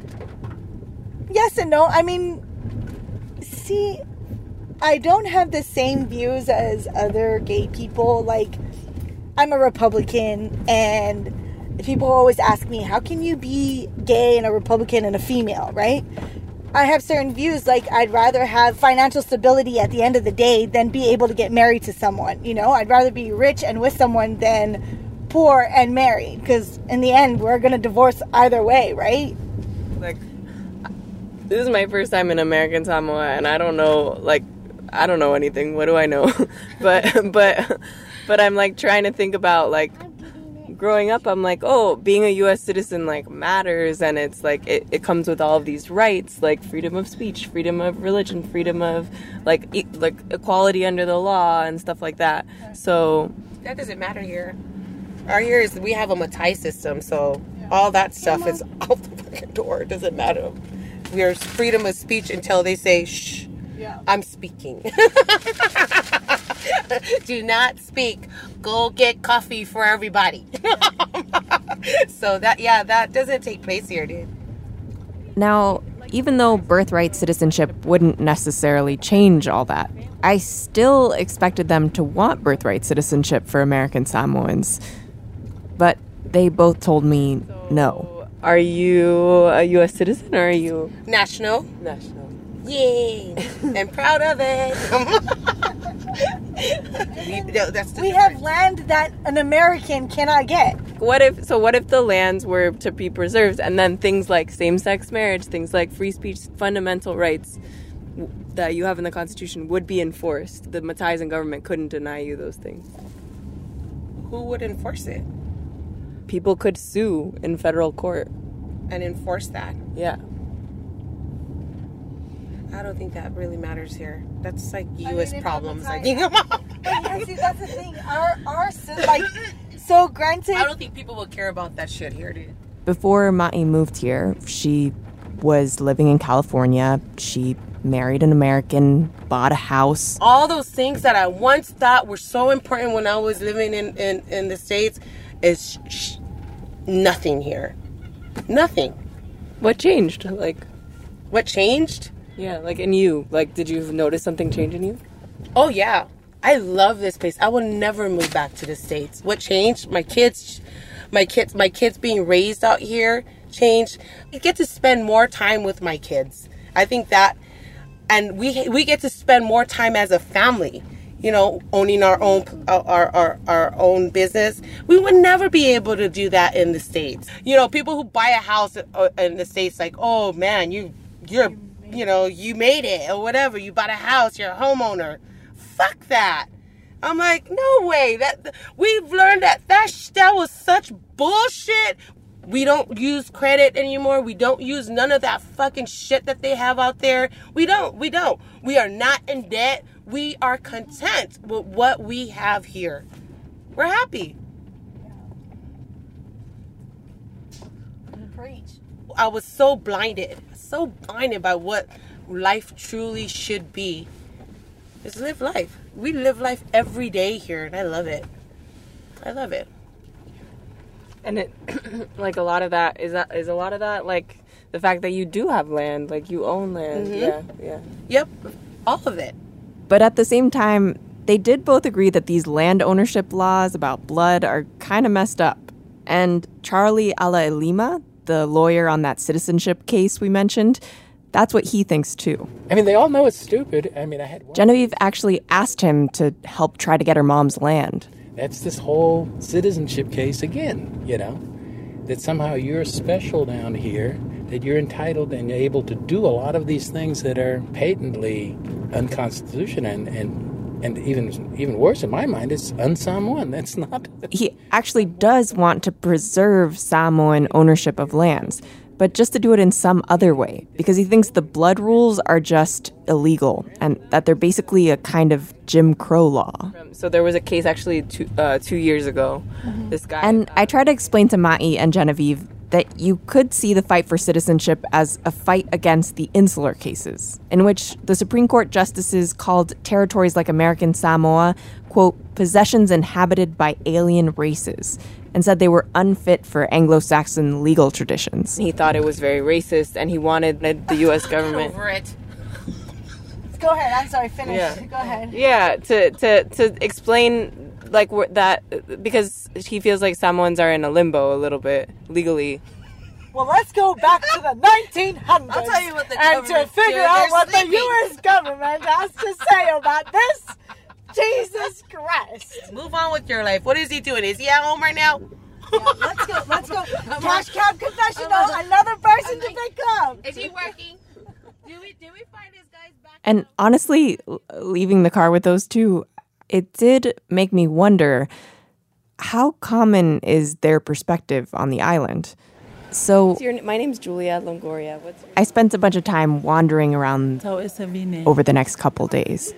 yes and no. I mean, see, I don't have the same views as other gay people. Like, I'm a Republican, and people always ask me, how can you be gay and a Republican and a female, right? I have certain views, like I'd rather have financial stability at the end of the day than be able to get married to someone, you know? I'd rather be rich and with someone than poor and married, because in the end, we're going to divorce either way, right? Like, this is my first time in American Samoa, and I don't know, like, I don't know anything. What do I know? but, but, but I'm, like, trying to think about, like, growing up, I'm like, oh, being a U S citizen, like, matters, and it's, like, it, it comes with all of these rights, like freedom of speech, freedom of religion, freedom of, like, e- like equality under the law and stuff like that. So... That doesn't matter here. Our here is, we have a Matai system, so all that stuff is out the fucking door. It doesn't matter. There's freedom of speech until they say, shh, yeah. I'm speaking. Do not speak. Go get coffee for everybody. So that, yeah, that doesn't take place here, dude. Now, even though birthright citizenship wouldn't necessarily change all that, I still expected them to want birthright citizenship for American Samoans. But they both told me no. Are you a U S citizen or are you... National. National. Yay! I'm proud of it. we, no, that's the we have land that an American cannot get. What if, so what if the lands were to be preserved and then things like same-sex marriage, things like free speech, fundamental rights that you have in the Constitution would be enforced? The Mataisan government couldn't deny you those things. Who would enforce it? People could sue in federal court. And enforce that? Yeah. I don't think that really matters here. That's like U S I mean, problems. I think. think. But yeah, see, that's the thing. Our, our, like, so granted. I don't think people will care about that shit here, dude. Before Ma'i moved here, she was living in California. She married an American, bought a house. All those things that I once thought were so important when I was living in, in, in the States is sh- nothing here. Nothing. What changed? Like, what changed? Yeah, like in you. Like, did you notice something change in you? Oh, yeah. I love this place. I will never move back to the States. What changed? My kids, my kids, my kids being raised out here changed. I get to spend more time with my kids. I think that, and we we get to spend more time as a family. You know, owning our own our, our our own business. We would never be able to do that in the States. You know, people who buy a house in the States, like, oh man, you you're you know you made it or whatever. You bought a house, you're a homeowner. Fuck that. I'm like, no way. That we've learned that that that was such bullshit. We don't use credit anymore. We don't use none of that fucking shit that they have out there. We don't. We don't. We are not in debt. We are content with what we have here. We're happy. Preach. I was so blinded, so blinded by what life truly should be. Just live life. We live life every day here, and I love it. I love it. And it, like a lot of that is that is a lot of that like the fact that you do have land, like you own land. Mm-hmm. Yeah, yeah. Yep, all of it. But at the same time, they did both agree that these land ownership laws about blood are kind of messed up. And Charlie Alailima, the lawyer on that citizenship case we mentioned, that's what he thinks too. I mean, they all know it's stupid. I mean, I had one. Genevieve actually asked him to help try to get her mom's land. That's this whole citizenship case again, you know, that somehow you're special down here, that you're entitled and able to do a lot of these things that are patently unconstitutional and, and, and even even worse in my mind, it's un-Samoan. That's not... He actually does want to preserve Samoan ownership of lands, but just to do it in some other way, because he thinks the blood rules are just illegal and that they're basically a kind of Jim Crow law. So there was a case actually two, uh, two years ago. Mm-hmm. This guy... And I tried to explain to Ma'i and Genevieve that you could see the fight for citizenship as a fight against the insular cases, in which the Supreme Court justices called territories like American Samoa, quote, possessions inhabited by alien races, and said they were unfit for Anglo-Saxon legal traditions. He thought it was very racist, and he wanted the U S government... Over it. Go ahead. I'm sorry. Finish. Yeah. Go ahead. Yeah, to, to, to explain... Like that, because he feels like Samoans are in a limbo a little bit legally. Well, let's go back to the nineteen hundreds. I'll tell you what the and to figure doing. out They're what sleeping. the U S government has to say about this. Jesus Christ! Move on with your life. What is he doing? Is he at home right now? Yeah, let's go. Let's go. Cash cab confessional. Another person to pick up. Is he working? Did we did we find his guys back? And honestly, leaving the car with those two, it did make me wonder, how common is their perspective on the island? So What's your, my name's Julia Longoria. What's your I spent a bunch of time wandering around over the next couple days,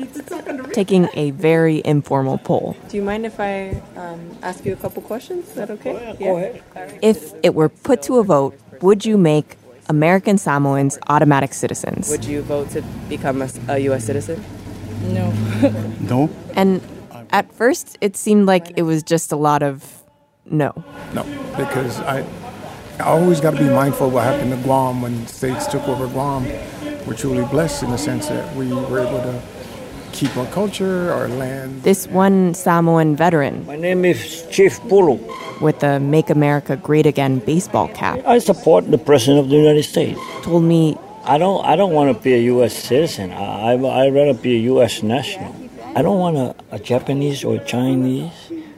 taking a very informal poll. Do you mind if I um, ask you a couple questions? Is that okay? Go ahead. Go ahead. All right. If it were put to a vote, would you make American Samoans automatic citizens? Would you vote to become a, a U S citizen? No. No? And at first, it seemed like it was just a lot of no. No, because I, I always got to be mindful of what happened to Guam when the states took over Guam. We're truly blessed in the sense that we were able to keep our culture, our land. This one Samoan veteran. My name is Chief Pulu. With the Make America Great Again baseball cap. I support the President of the United States. Told me, I don't I don't want to be a U S citizen. I, I, I'd rather be a U S national. I don't want a, a Japanese or a Chinese.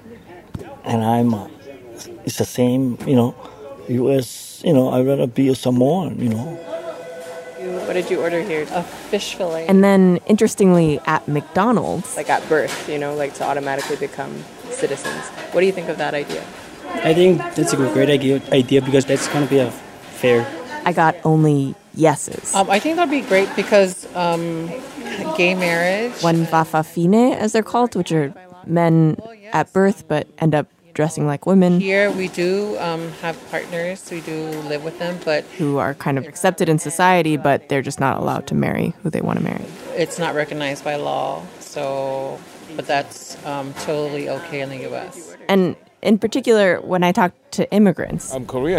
And I'm, a, it's the same, you know, U S, you know, I'd rather be a Samoan, you know. What did you order here? A fish fillet. And then, interestingly, at McDonald's... Like at birth, you know, like to automatically become citizens. What do you think of that idea? I think that's a great idea, idea because that's going to be a fair. I got only yeses. Um, I think that'd be great because um, gay marriage. One vafafine, as they're called, which are men at birth but end up dressing like women. Here we do um, have partners, we do live with them, but... Who are kind of accepted in society, but they're just not allowed to marry who they want to marry. It's not recognized by law, so... But that's um, totally okay in the U S. And in particular, when I talk to immigrants... I'm Korean,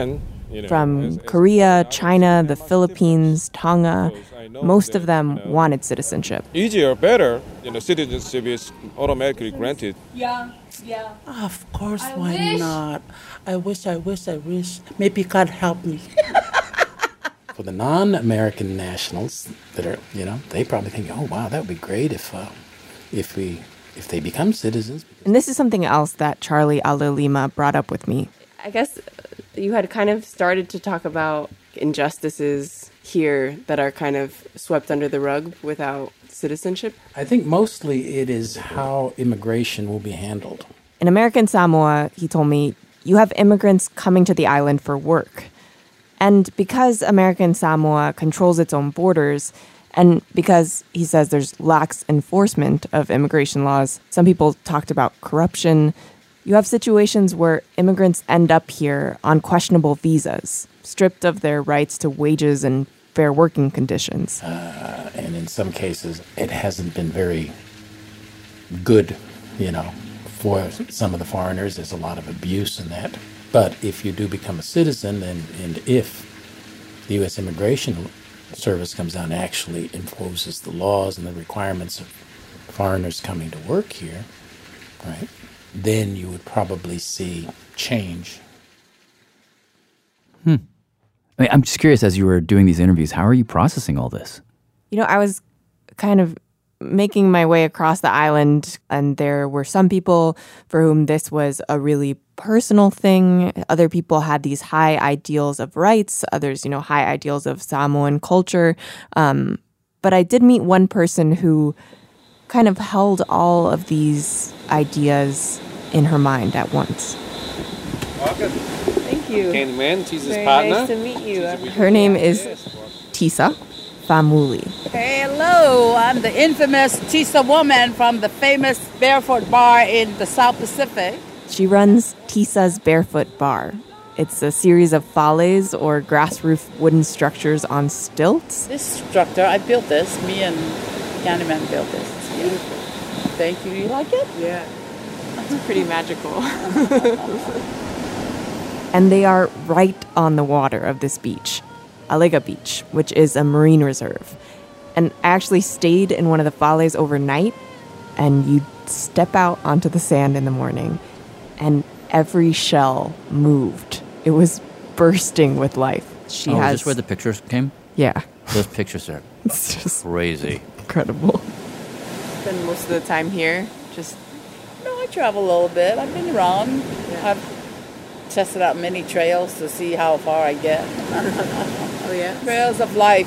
You know, From as, as Korea, China, the Philippines, Tonga, most of them wanted citizenship. Easier, better, you know, citizenship is automatically granted. Yeah, yeah. Of course, I why wish. not? I wish, I wish, I wish. Maybe God help me. For the non-American nationals that are, you know, they probably think, oh, wow, that would be great if, uh, if we, if they become citizens. And this is something else that Charlie Alolima brought up with me. I guess you had kind of started to talk about injustices here that are kind of swept under the rug without citizenship. I think mostly it is how immigration will be handled. In American Samoa, he told me, you have immigrants coming to the island for work. And because American Samoa controls its own borders, and because he says there's lax enforcement of immigration laws, some people talked about corruption. You have situations where immigrants end up here on questionable visas, stripped of their rights to wages and fair working conditions. Uh, and in some cases, it hasn't been very good, you know, for some of the foreigners. There's a lot of abuse in that. But if you do become a citizen, and, and if the U S Immigration Service comes down and actually enforces the laws and the requirements of foreigners coming to work here, right, then you would probably see change. Hmm. I mean, I'm just curious, as you were doing these interviews, how are you processing all this? You know, I was kind of making my way across the island, and there were some people for whom this was a really personal thing. Other people had these high ideals of rights, others, you know, high ideals of Samoan culture. Um, but I did meet one person who kind of held all of these ideas in her mind at once. Welcome. Thank you. Candyman, Tisa's Very partner. nice to meet you. Her name is Tisa Famuli. Hello, I'm the infamous Tisa woman from the famous Barefoot Bar in the South Pacific. She runs Tisa's Barefoot Bar. It's a series of fales, or grass roof wooden structures on stilts. This structure, I built this. Me and Candyman built this. It's beautiful. Thank you. You like it? Yeah. It's pretty magical. And they are right on the water of this beach, Alega Beach, which is a marine reserve. And I actually stayed in one of the fales overnight, and you'd step out onto the sand in the morning, and every shell moved. It was bursting with life. She oh, has is this where the pictures came? Yeah. Those pictures are It's just crazy. incredible. Spend most of the time here, just No, I travel a little bit. I've been around. I've tested out many trails to see how far I get. Oh yeah, trails of life.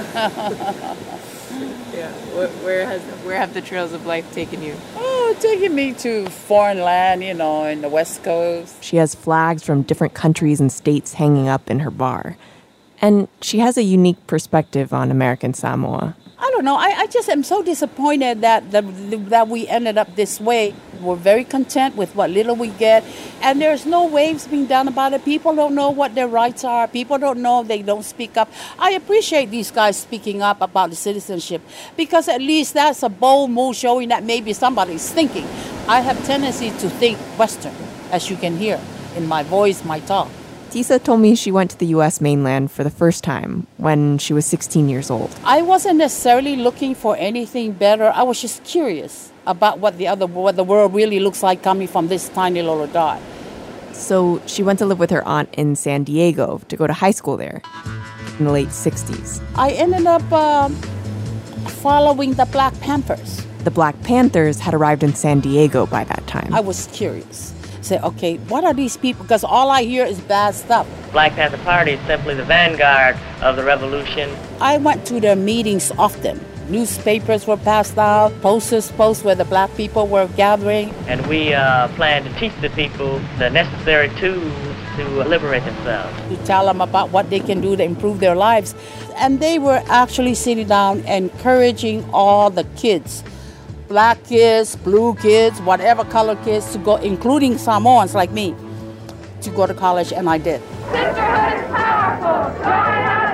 Yeah, where, where has where have the trails of life taken you? Oh, taking me to foreign land, you know, in the West Coast. She has flags from different countries and states hanging up in her bar. And she has a unique perspective on American Samoa. I don't know. I, I just am so disappointed that the, that we ended up this way. We're very content with what little we get, and there's no waves being done about it. People don't know what their rights are. People don't know. They don't speak up. I appreciate these guys speaking up about the citizenship, because at least that's a bold move showing that maybe somebody's thinking. I have tendency to think Western, as you can hear in my voice, my talk. Tisa told me she went to the U S mainland for the first time when she was sixteen years old. I wasn't necessarily looking for anything better. I was just curious about what the other what the world really looks like coming from this tiny little dot. So she went to live with her aunt in San Diego to go to high school there in the late sixties. I ended up um, following the Black Panthers. The Black Panthers had arrived in San Diego by that time. I was curious. Say, okay, what are these people? Because all I hear is bad stuff. Black Panther Party is simply the vanguard of the revolution. I went to their meetings often. Newspapers were passed out, posters posted where the black people were gathering. And we uh, plan to teach the people the necessary tools to liberate themselves. To tell them about what they can do to improve their lives. And they were actually sitting down encouraging all the kids, black kids, blue kids, whatever color kids, to go, including Samoans like me, to go to college, and I did. Sisterhood is powerful. Join us now.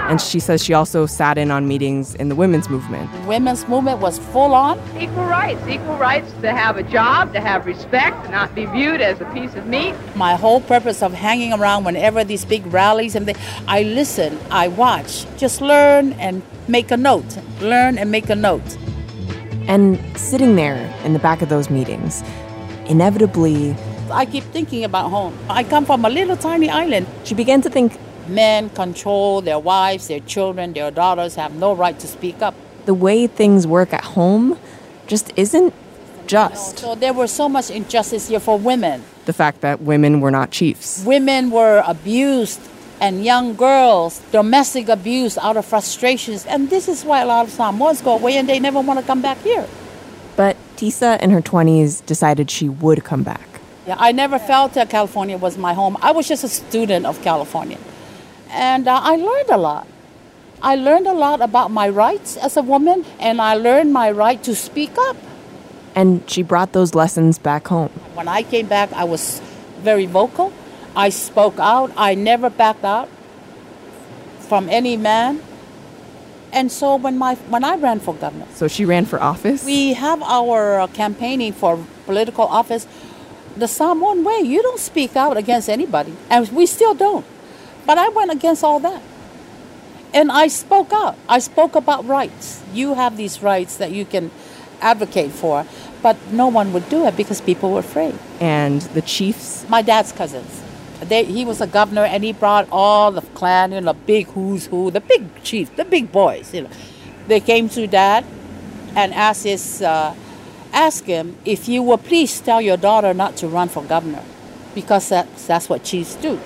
And she says she also sat in on meetings in the women's movement. Women's movement was full on. Equal rights, equal rights to have a job, to have respect, to not be viewed as a piece of meat. My whole purpose of hanging around whenever these big rallies and they, I listen, I watch, just learn and make a note, learn and make a note. And sitting there in the back of those meetings, inevitably, I keep thinking about home. I come from a little tiny island. She began to think men control their wives, their children, their daughters, have no right to speak up. The way things work at home just isn't just. So there was so much injustice here for women. The fact that women were not chiefs. Women were abused, and young girls, domestic abuse out of frustrations. And this is why a lot of Samoans go away and they never want to come back here. But Tisa in her twenties decided she would come back. Yeah, I never felt that California was my home. I was just a student of California. And uh, I learned a lot. I learned a lot about my rights as a woman, and I learned my right to speak up. And she brought those lessons back home. When I came back, I was very vocal. I spoke out. I never backed out from any man. And so when my when I ran for governor. So she ran for office? We have our uh, campaigning for political office the Samoan way. You don't speak out against anybody, and we still don't. But I went against all that. And I spoke out. I spoke about rights. You have these rights that you can advocate for, but no one would do it because people were afraid. And the chiefs? My dad's cousins. They, he was a governor, and he brought all the clan, you know, the big who's who, the big chiefs, the big boys, you know. They came to Dad and asked his, uh, asked him, if you will please tell your daughter not to run for governor, because that's, that's what chiefs do.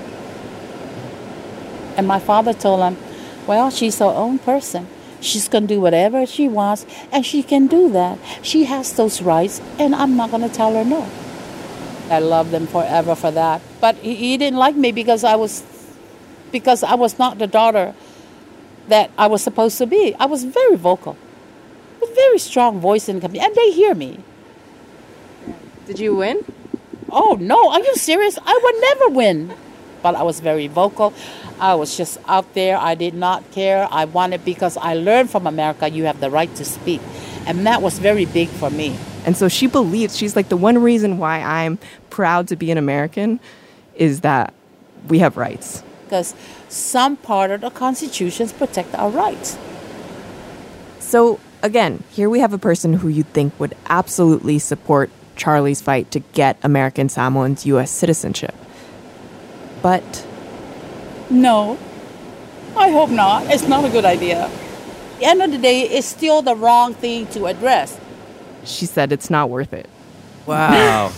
And my father told him, well, she's her own person. She's going to do whatever she wants, and she can do that. She has those rights, and I'm not going to tell her no. I loved him forever for that. But he, he didn't like me because I was because I was not the daughter that I was supposed to be. I was very vocal, with very strong voice in company, and they hear me. Did you win? Oh, no. Are you serious? I would never win. But I was very vocal. I was just out there. I did not care. I wanted, because I learned from America, you have the right to speak. And that was very big for me. And so she believes, she's like, the one reason why I'm proud to be an American is that we have rights. Because some part of the constitutions protect our rights. So again, here we have a person who you'd think would absolutely support Charlie's fight to get American Samoans U S citizenship. But no, I hope not. It's not a good idea. At the end of the day, it's still the wrong thing to address. She said it's not worth it. Wow.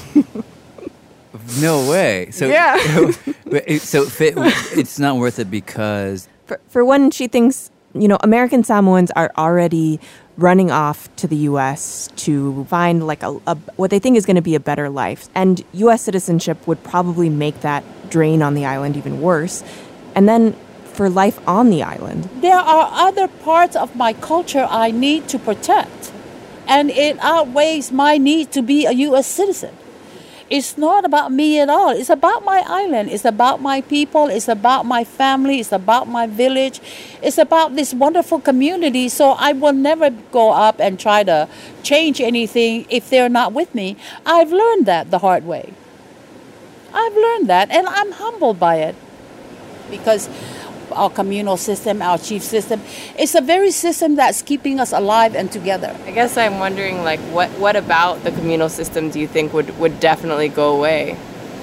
No way. So yeah. so it's not worth it because for, for one, she thinks, you know, American Samoans are already running off to the U S to find like a, a what they think is going to be a better life. And U S citizenship would probably make that drain on the island even worse. And then for life on the island. There are other parts of my culture I need to protect. And it outweighs my need to be a U S citizen. It's not about me at all. It's about my island. It's about my people. It's about my family. It's about my village. It's about this wonderful community. So I will never go up and try to change anything if they're not with me. I've learned that the hard way. I've learned that, and I'm humbled by it. Because our communal system, our chief system, it's a very system that's keeping us alive and together. I guess I'm wondering, like, what, what about the communal system do you think would, would definitely go away?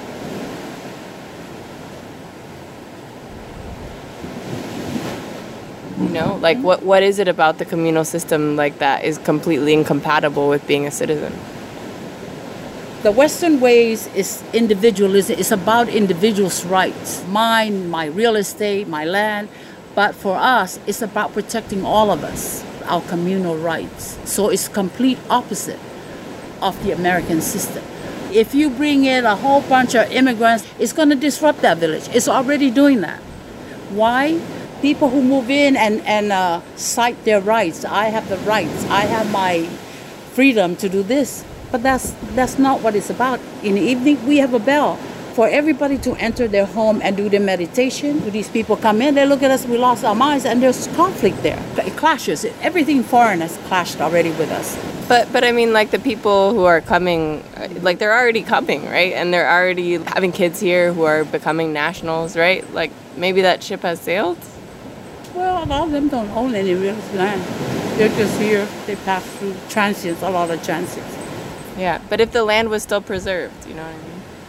You know, like, what, what is it about the communal system, like, that is completely incompatible with being a citizen? The Western ways is individualism. It's about individuals' rights. Mine, my real estate, my land. But for us, it's about protecting all of us, our communal rights. So it's complete opposite of the American system. If you bring in a whole bunch of immigrants, it's going to disrupt that village. It's already doing that. Why? People who move in and, and uh, cite their rights. I have the rights. I have my freedom to do this. But that's that's not what it's about. In the evening, we have a bell for everybody to enter their home and do their meditation. These people come in, they look at us, we lost our minds, and there's conflict there. It clashes. Everything foreign has clashed already with us. But but I mean, like the people who are coming, like they're already coming, right? And they're already having kids here who are becoming nationals, right? Like maybe that ship has sailed? Well, a lot of them don't own any real land. They're just here. They pass through transients, a lot of transients. Yeah, but if the land was still preserved, you know what I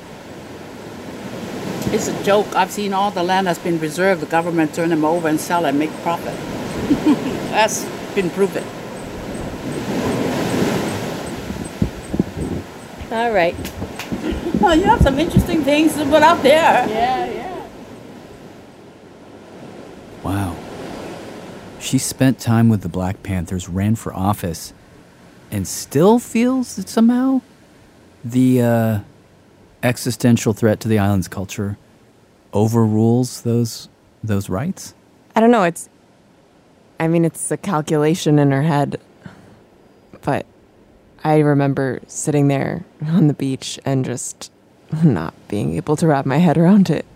mean? It's a joke. I've seen all the land that's been reserved. The government turn them over and sell and make profit. That's been proven. All right. Well, you have some interesting things to put out there. Yeah, yeah. Wow. She spent time with the Black Panthers, ran for office, and still feels that somehow the uh, existential threat to the island's culture overrules those those rights? I don't know. It's, I mean, it's a calculation in her head, but I remember sitting there on the beach and just not being able to wrap my head around it.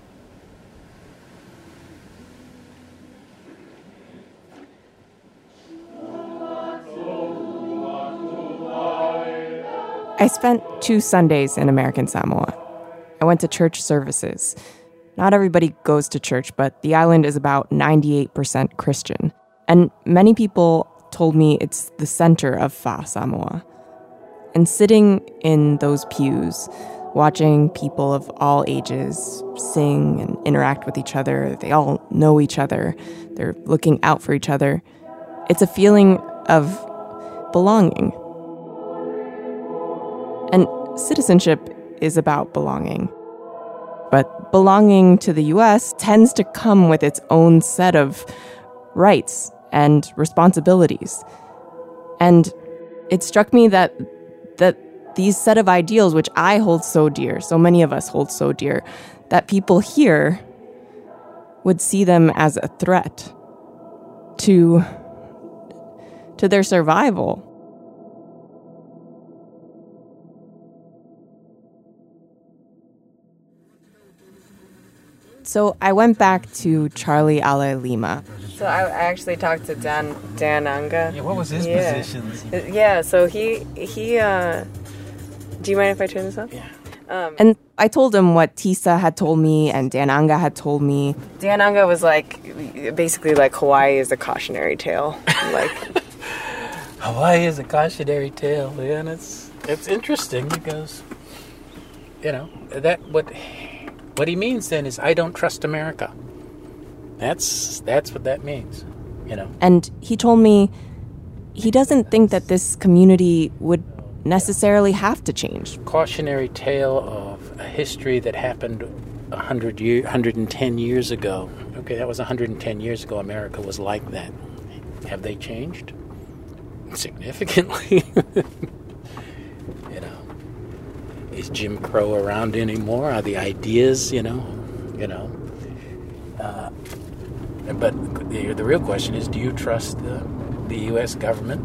I spent two Sundays in American Samoa. I went to church services. Not everybody goes to church, but the island is about ninety-eight percent Christian. And many people told me it's the center of Fa Samoa. And sitting in those pews, watching people of all ages sing and interact with each other, they all know each other, they're looking out for each other, it's a feeling of belonging. And citizenship is about belonging. But belonging to the U S tends to come with its own set of rights and responsibilities. And it struck me that that these set of ideals, which I hold so dear, so many of us hold so dear, that people here would see them as a threat to, to their survival. So I went back to Charlie Ale Lima. So I actually talked to Dan Dan Anga. Yeah, what was his yeah. position? Yeah, so he he. Uh, do you mind if I turn this off? Yeah. Um, and I told him what Tisa had told me and Dan Anga had told me. Dan Anga was like, basically like Hawaii is a cautionary tale. Like Hawaii is a cautionary tale, yeah, and it's it's interesting because you know that what. What he means then is, I don't trust America. That's that's what that means, you know. And he told me he doesn't think that this community would necessarily have to change. Cautionary tale of a history that happened one hundred year, one hundred ten years ago. Okay, that was one hundred ten years ago. America was like that. Have they changed? Significantly. Is Jim Crow around anymore? Are the ideas, you know, you know? Uh, but the, the real question is, do you trust the, the U S government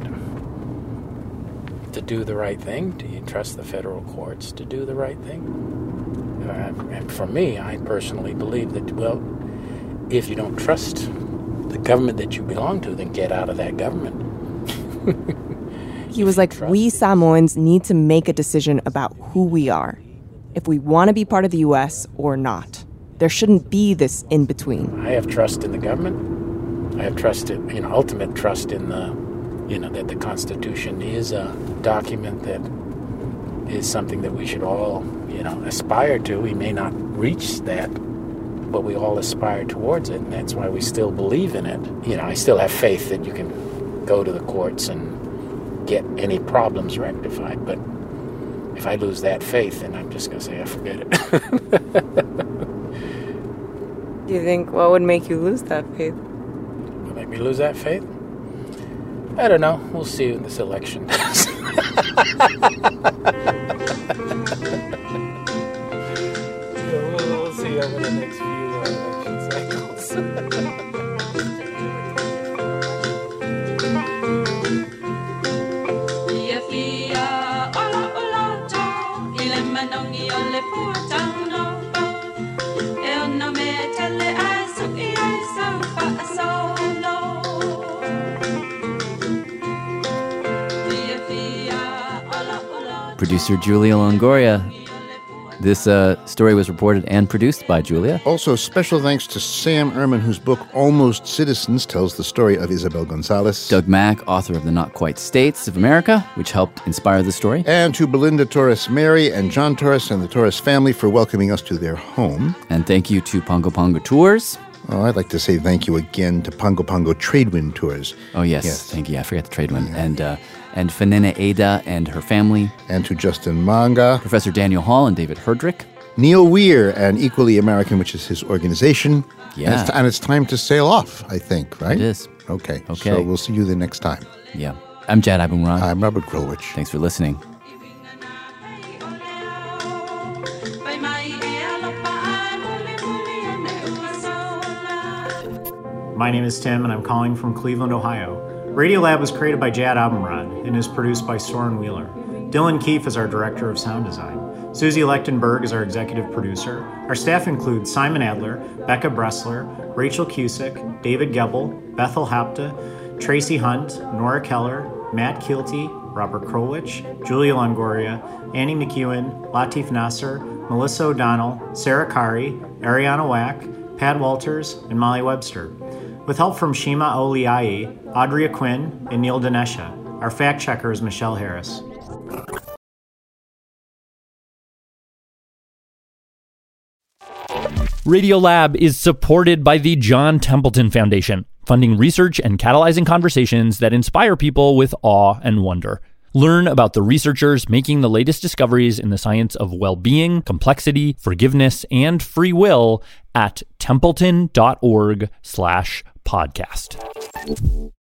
to do the right thing? Do you trust the federal courts to do the right thing? Uh, and for me, I personally believe that, well, if you don't trust the government that you belong to, then get out of that government. He was like, we Samoans need to make a decision about who we are, if we want to be part of the U S or not. There shouldn't be this in-between. I have trust in the government. I have trust in, you know, ultimate trust in the, you know, that the Constitution is a document that is something that we should all, you know, aspire to. We may not reach that, but we all aspire towards it, and that's why we still believe in it. You know, I still have faith that you can go to the courts and get any problems rectified, but if I lose that faith, then I'm just going to say, I forget it. Do you think, what would make you lose that faith? What would make me lose that faith? I don't know. We'll see in this election. we'll, we'll see over the next few election cycles. Manongi ole puatang no producer Julia Longoria. This uh, story was reported and produced by Julia. Also, special thanks to Sam Ehrman, whose book Almost Citizens tells the story of Isabel Gonzalez. Doug Mack, author of The Not Quite States of America, which helped inspire the story. And to Belinda Torres-Mary and John Torres and the Torres family for welcoming us to their home. And thank you to Pongo Pongo Tours. Oh, I'd like to say thank you again to Pongo Pongo Tradewind Tours. Oh, yes. yes. Thank you. I forgot the Tradewind. Yeah. And uh, and Fanena Ada and her family. And to Justin Manga. Professor Daniel Hall and David Herdrick. Neil Weir and Equally American, which is his organization. Yeah. And it's, and it's time to sail off, I think, right? It is. Okay. Okay. So we'll see you the next time. Yeah. I'm Jad Abumrad. I'm Robert Krulwich. Thanks for listening. My name is Tim, and I'm calling from Cleveland, Ohio. Radiolab was created by Jad Abumrad and is produced by Soren Wheeler. Dylan Keefe is our director of sound design. Susie Lechtenberg is our executive producer. Our staff includes Simon Adler, Becca Bressler, Rachel Cusick, David Gebel, Bethel Hapta, Tracy Hunt, Nora Keller, Matt Kielty, Robert Krulwich, Julia Longoria, Annie McEwen, Latif Nasser, Melissa O'Donnell, Sarah Kari, Ariana Wack, Pat Walters, and Molly Webster. With help from Shima Oliai, Audrey Quinn, and Neil Dinesha. Our fact checker is Michelle Harris. Radiolab is supported by the John Templeton Foundation, funding research and catalyzing conversations that inspire people with awe and wonder. Learn about the researchers making the latest discoveries in the science of well-being, complexity, forgiveness, and free will at templeton.org slash podcast.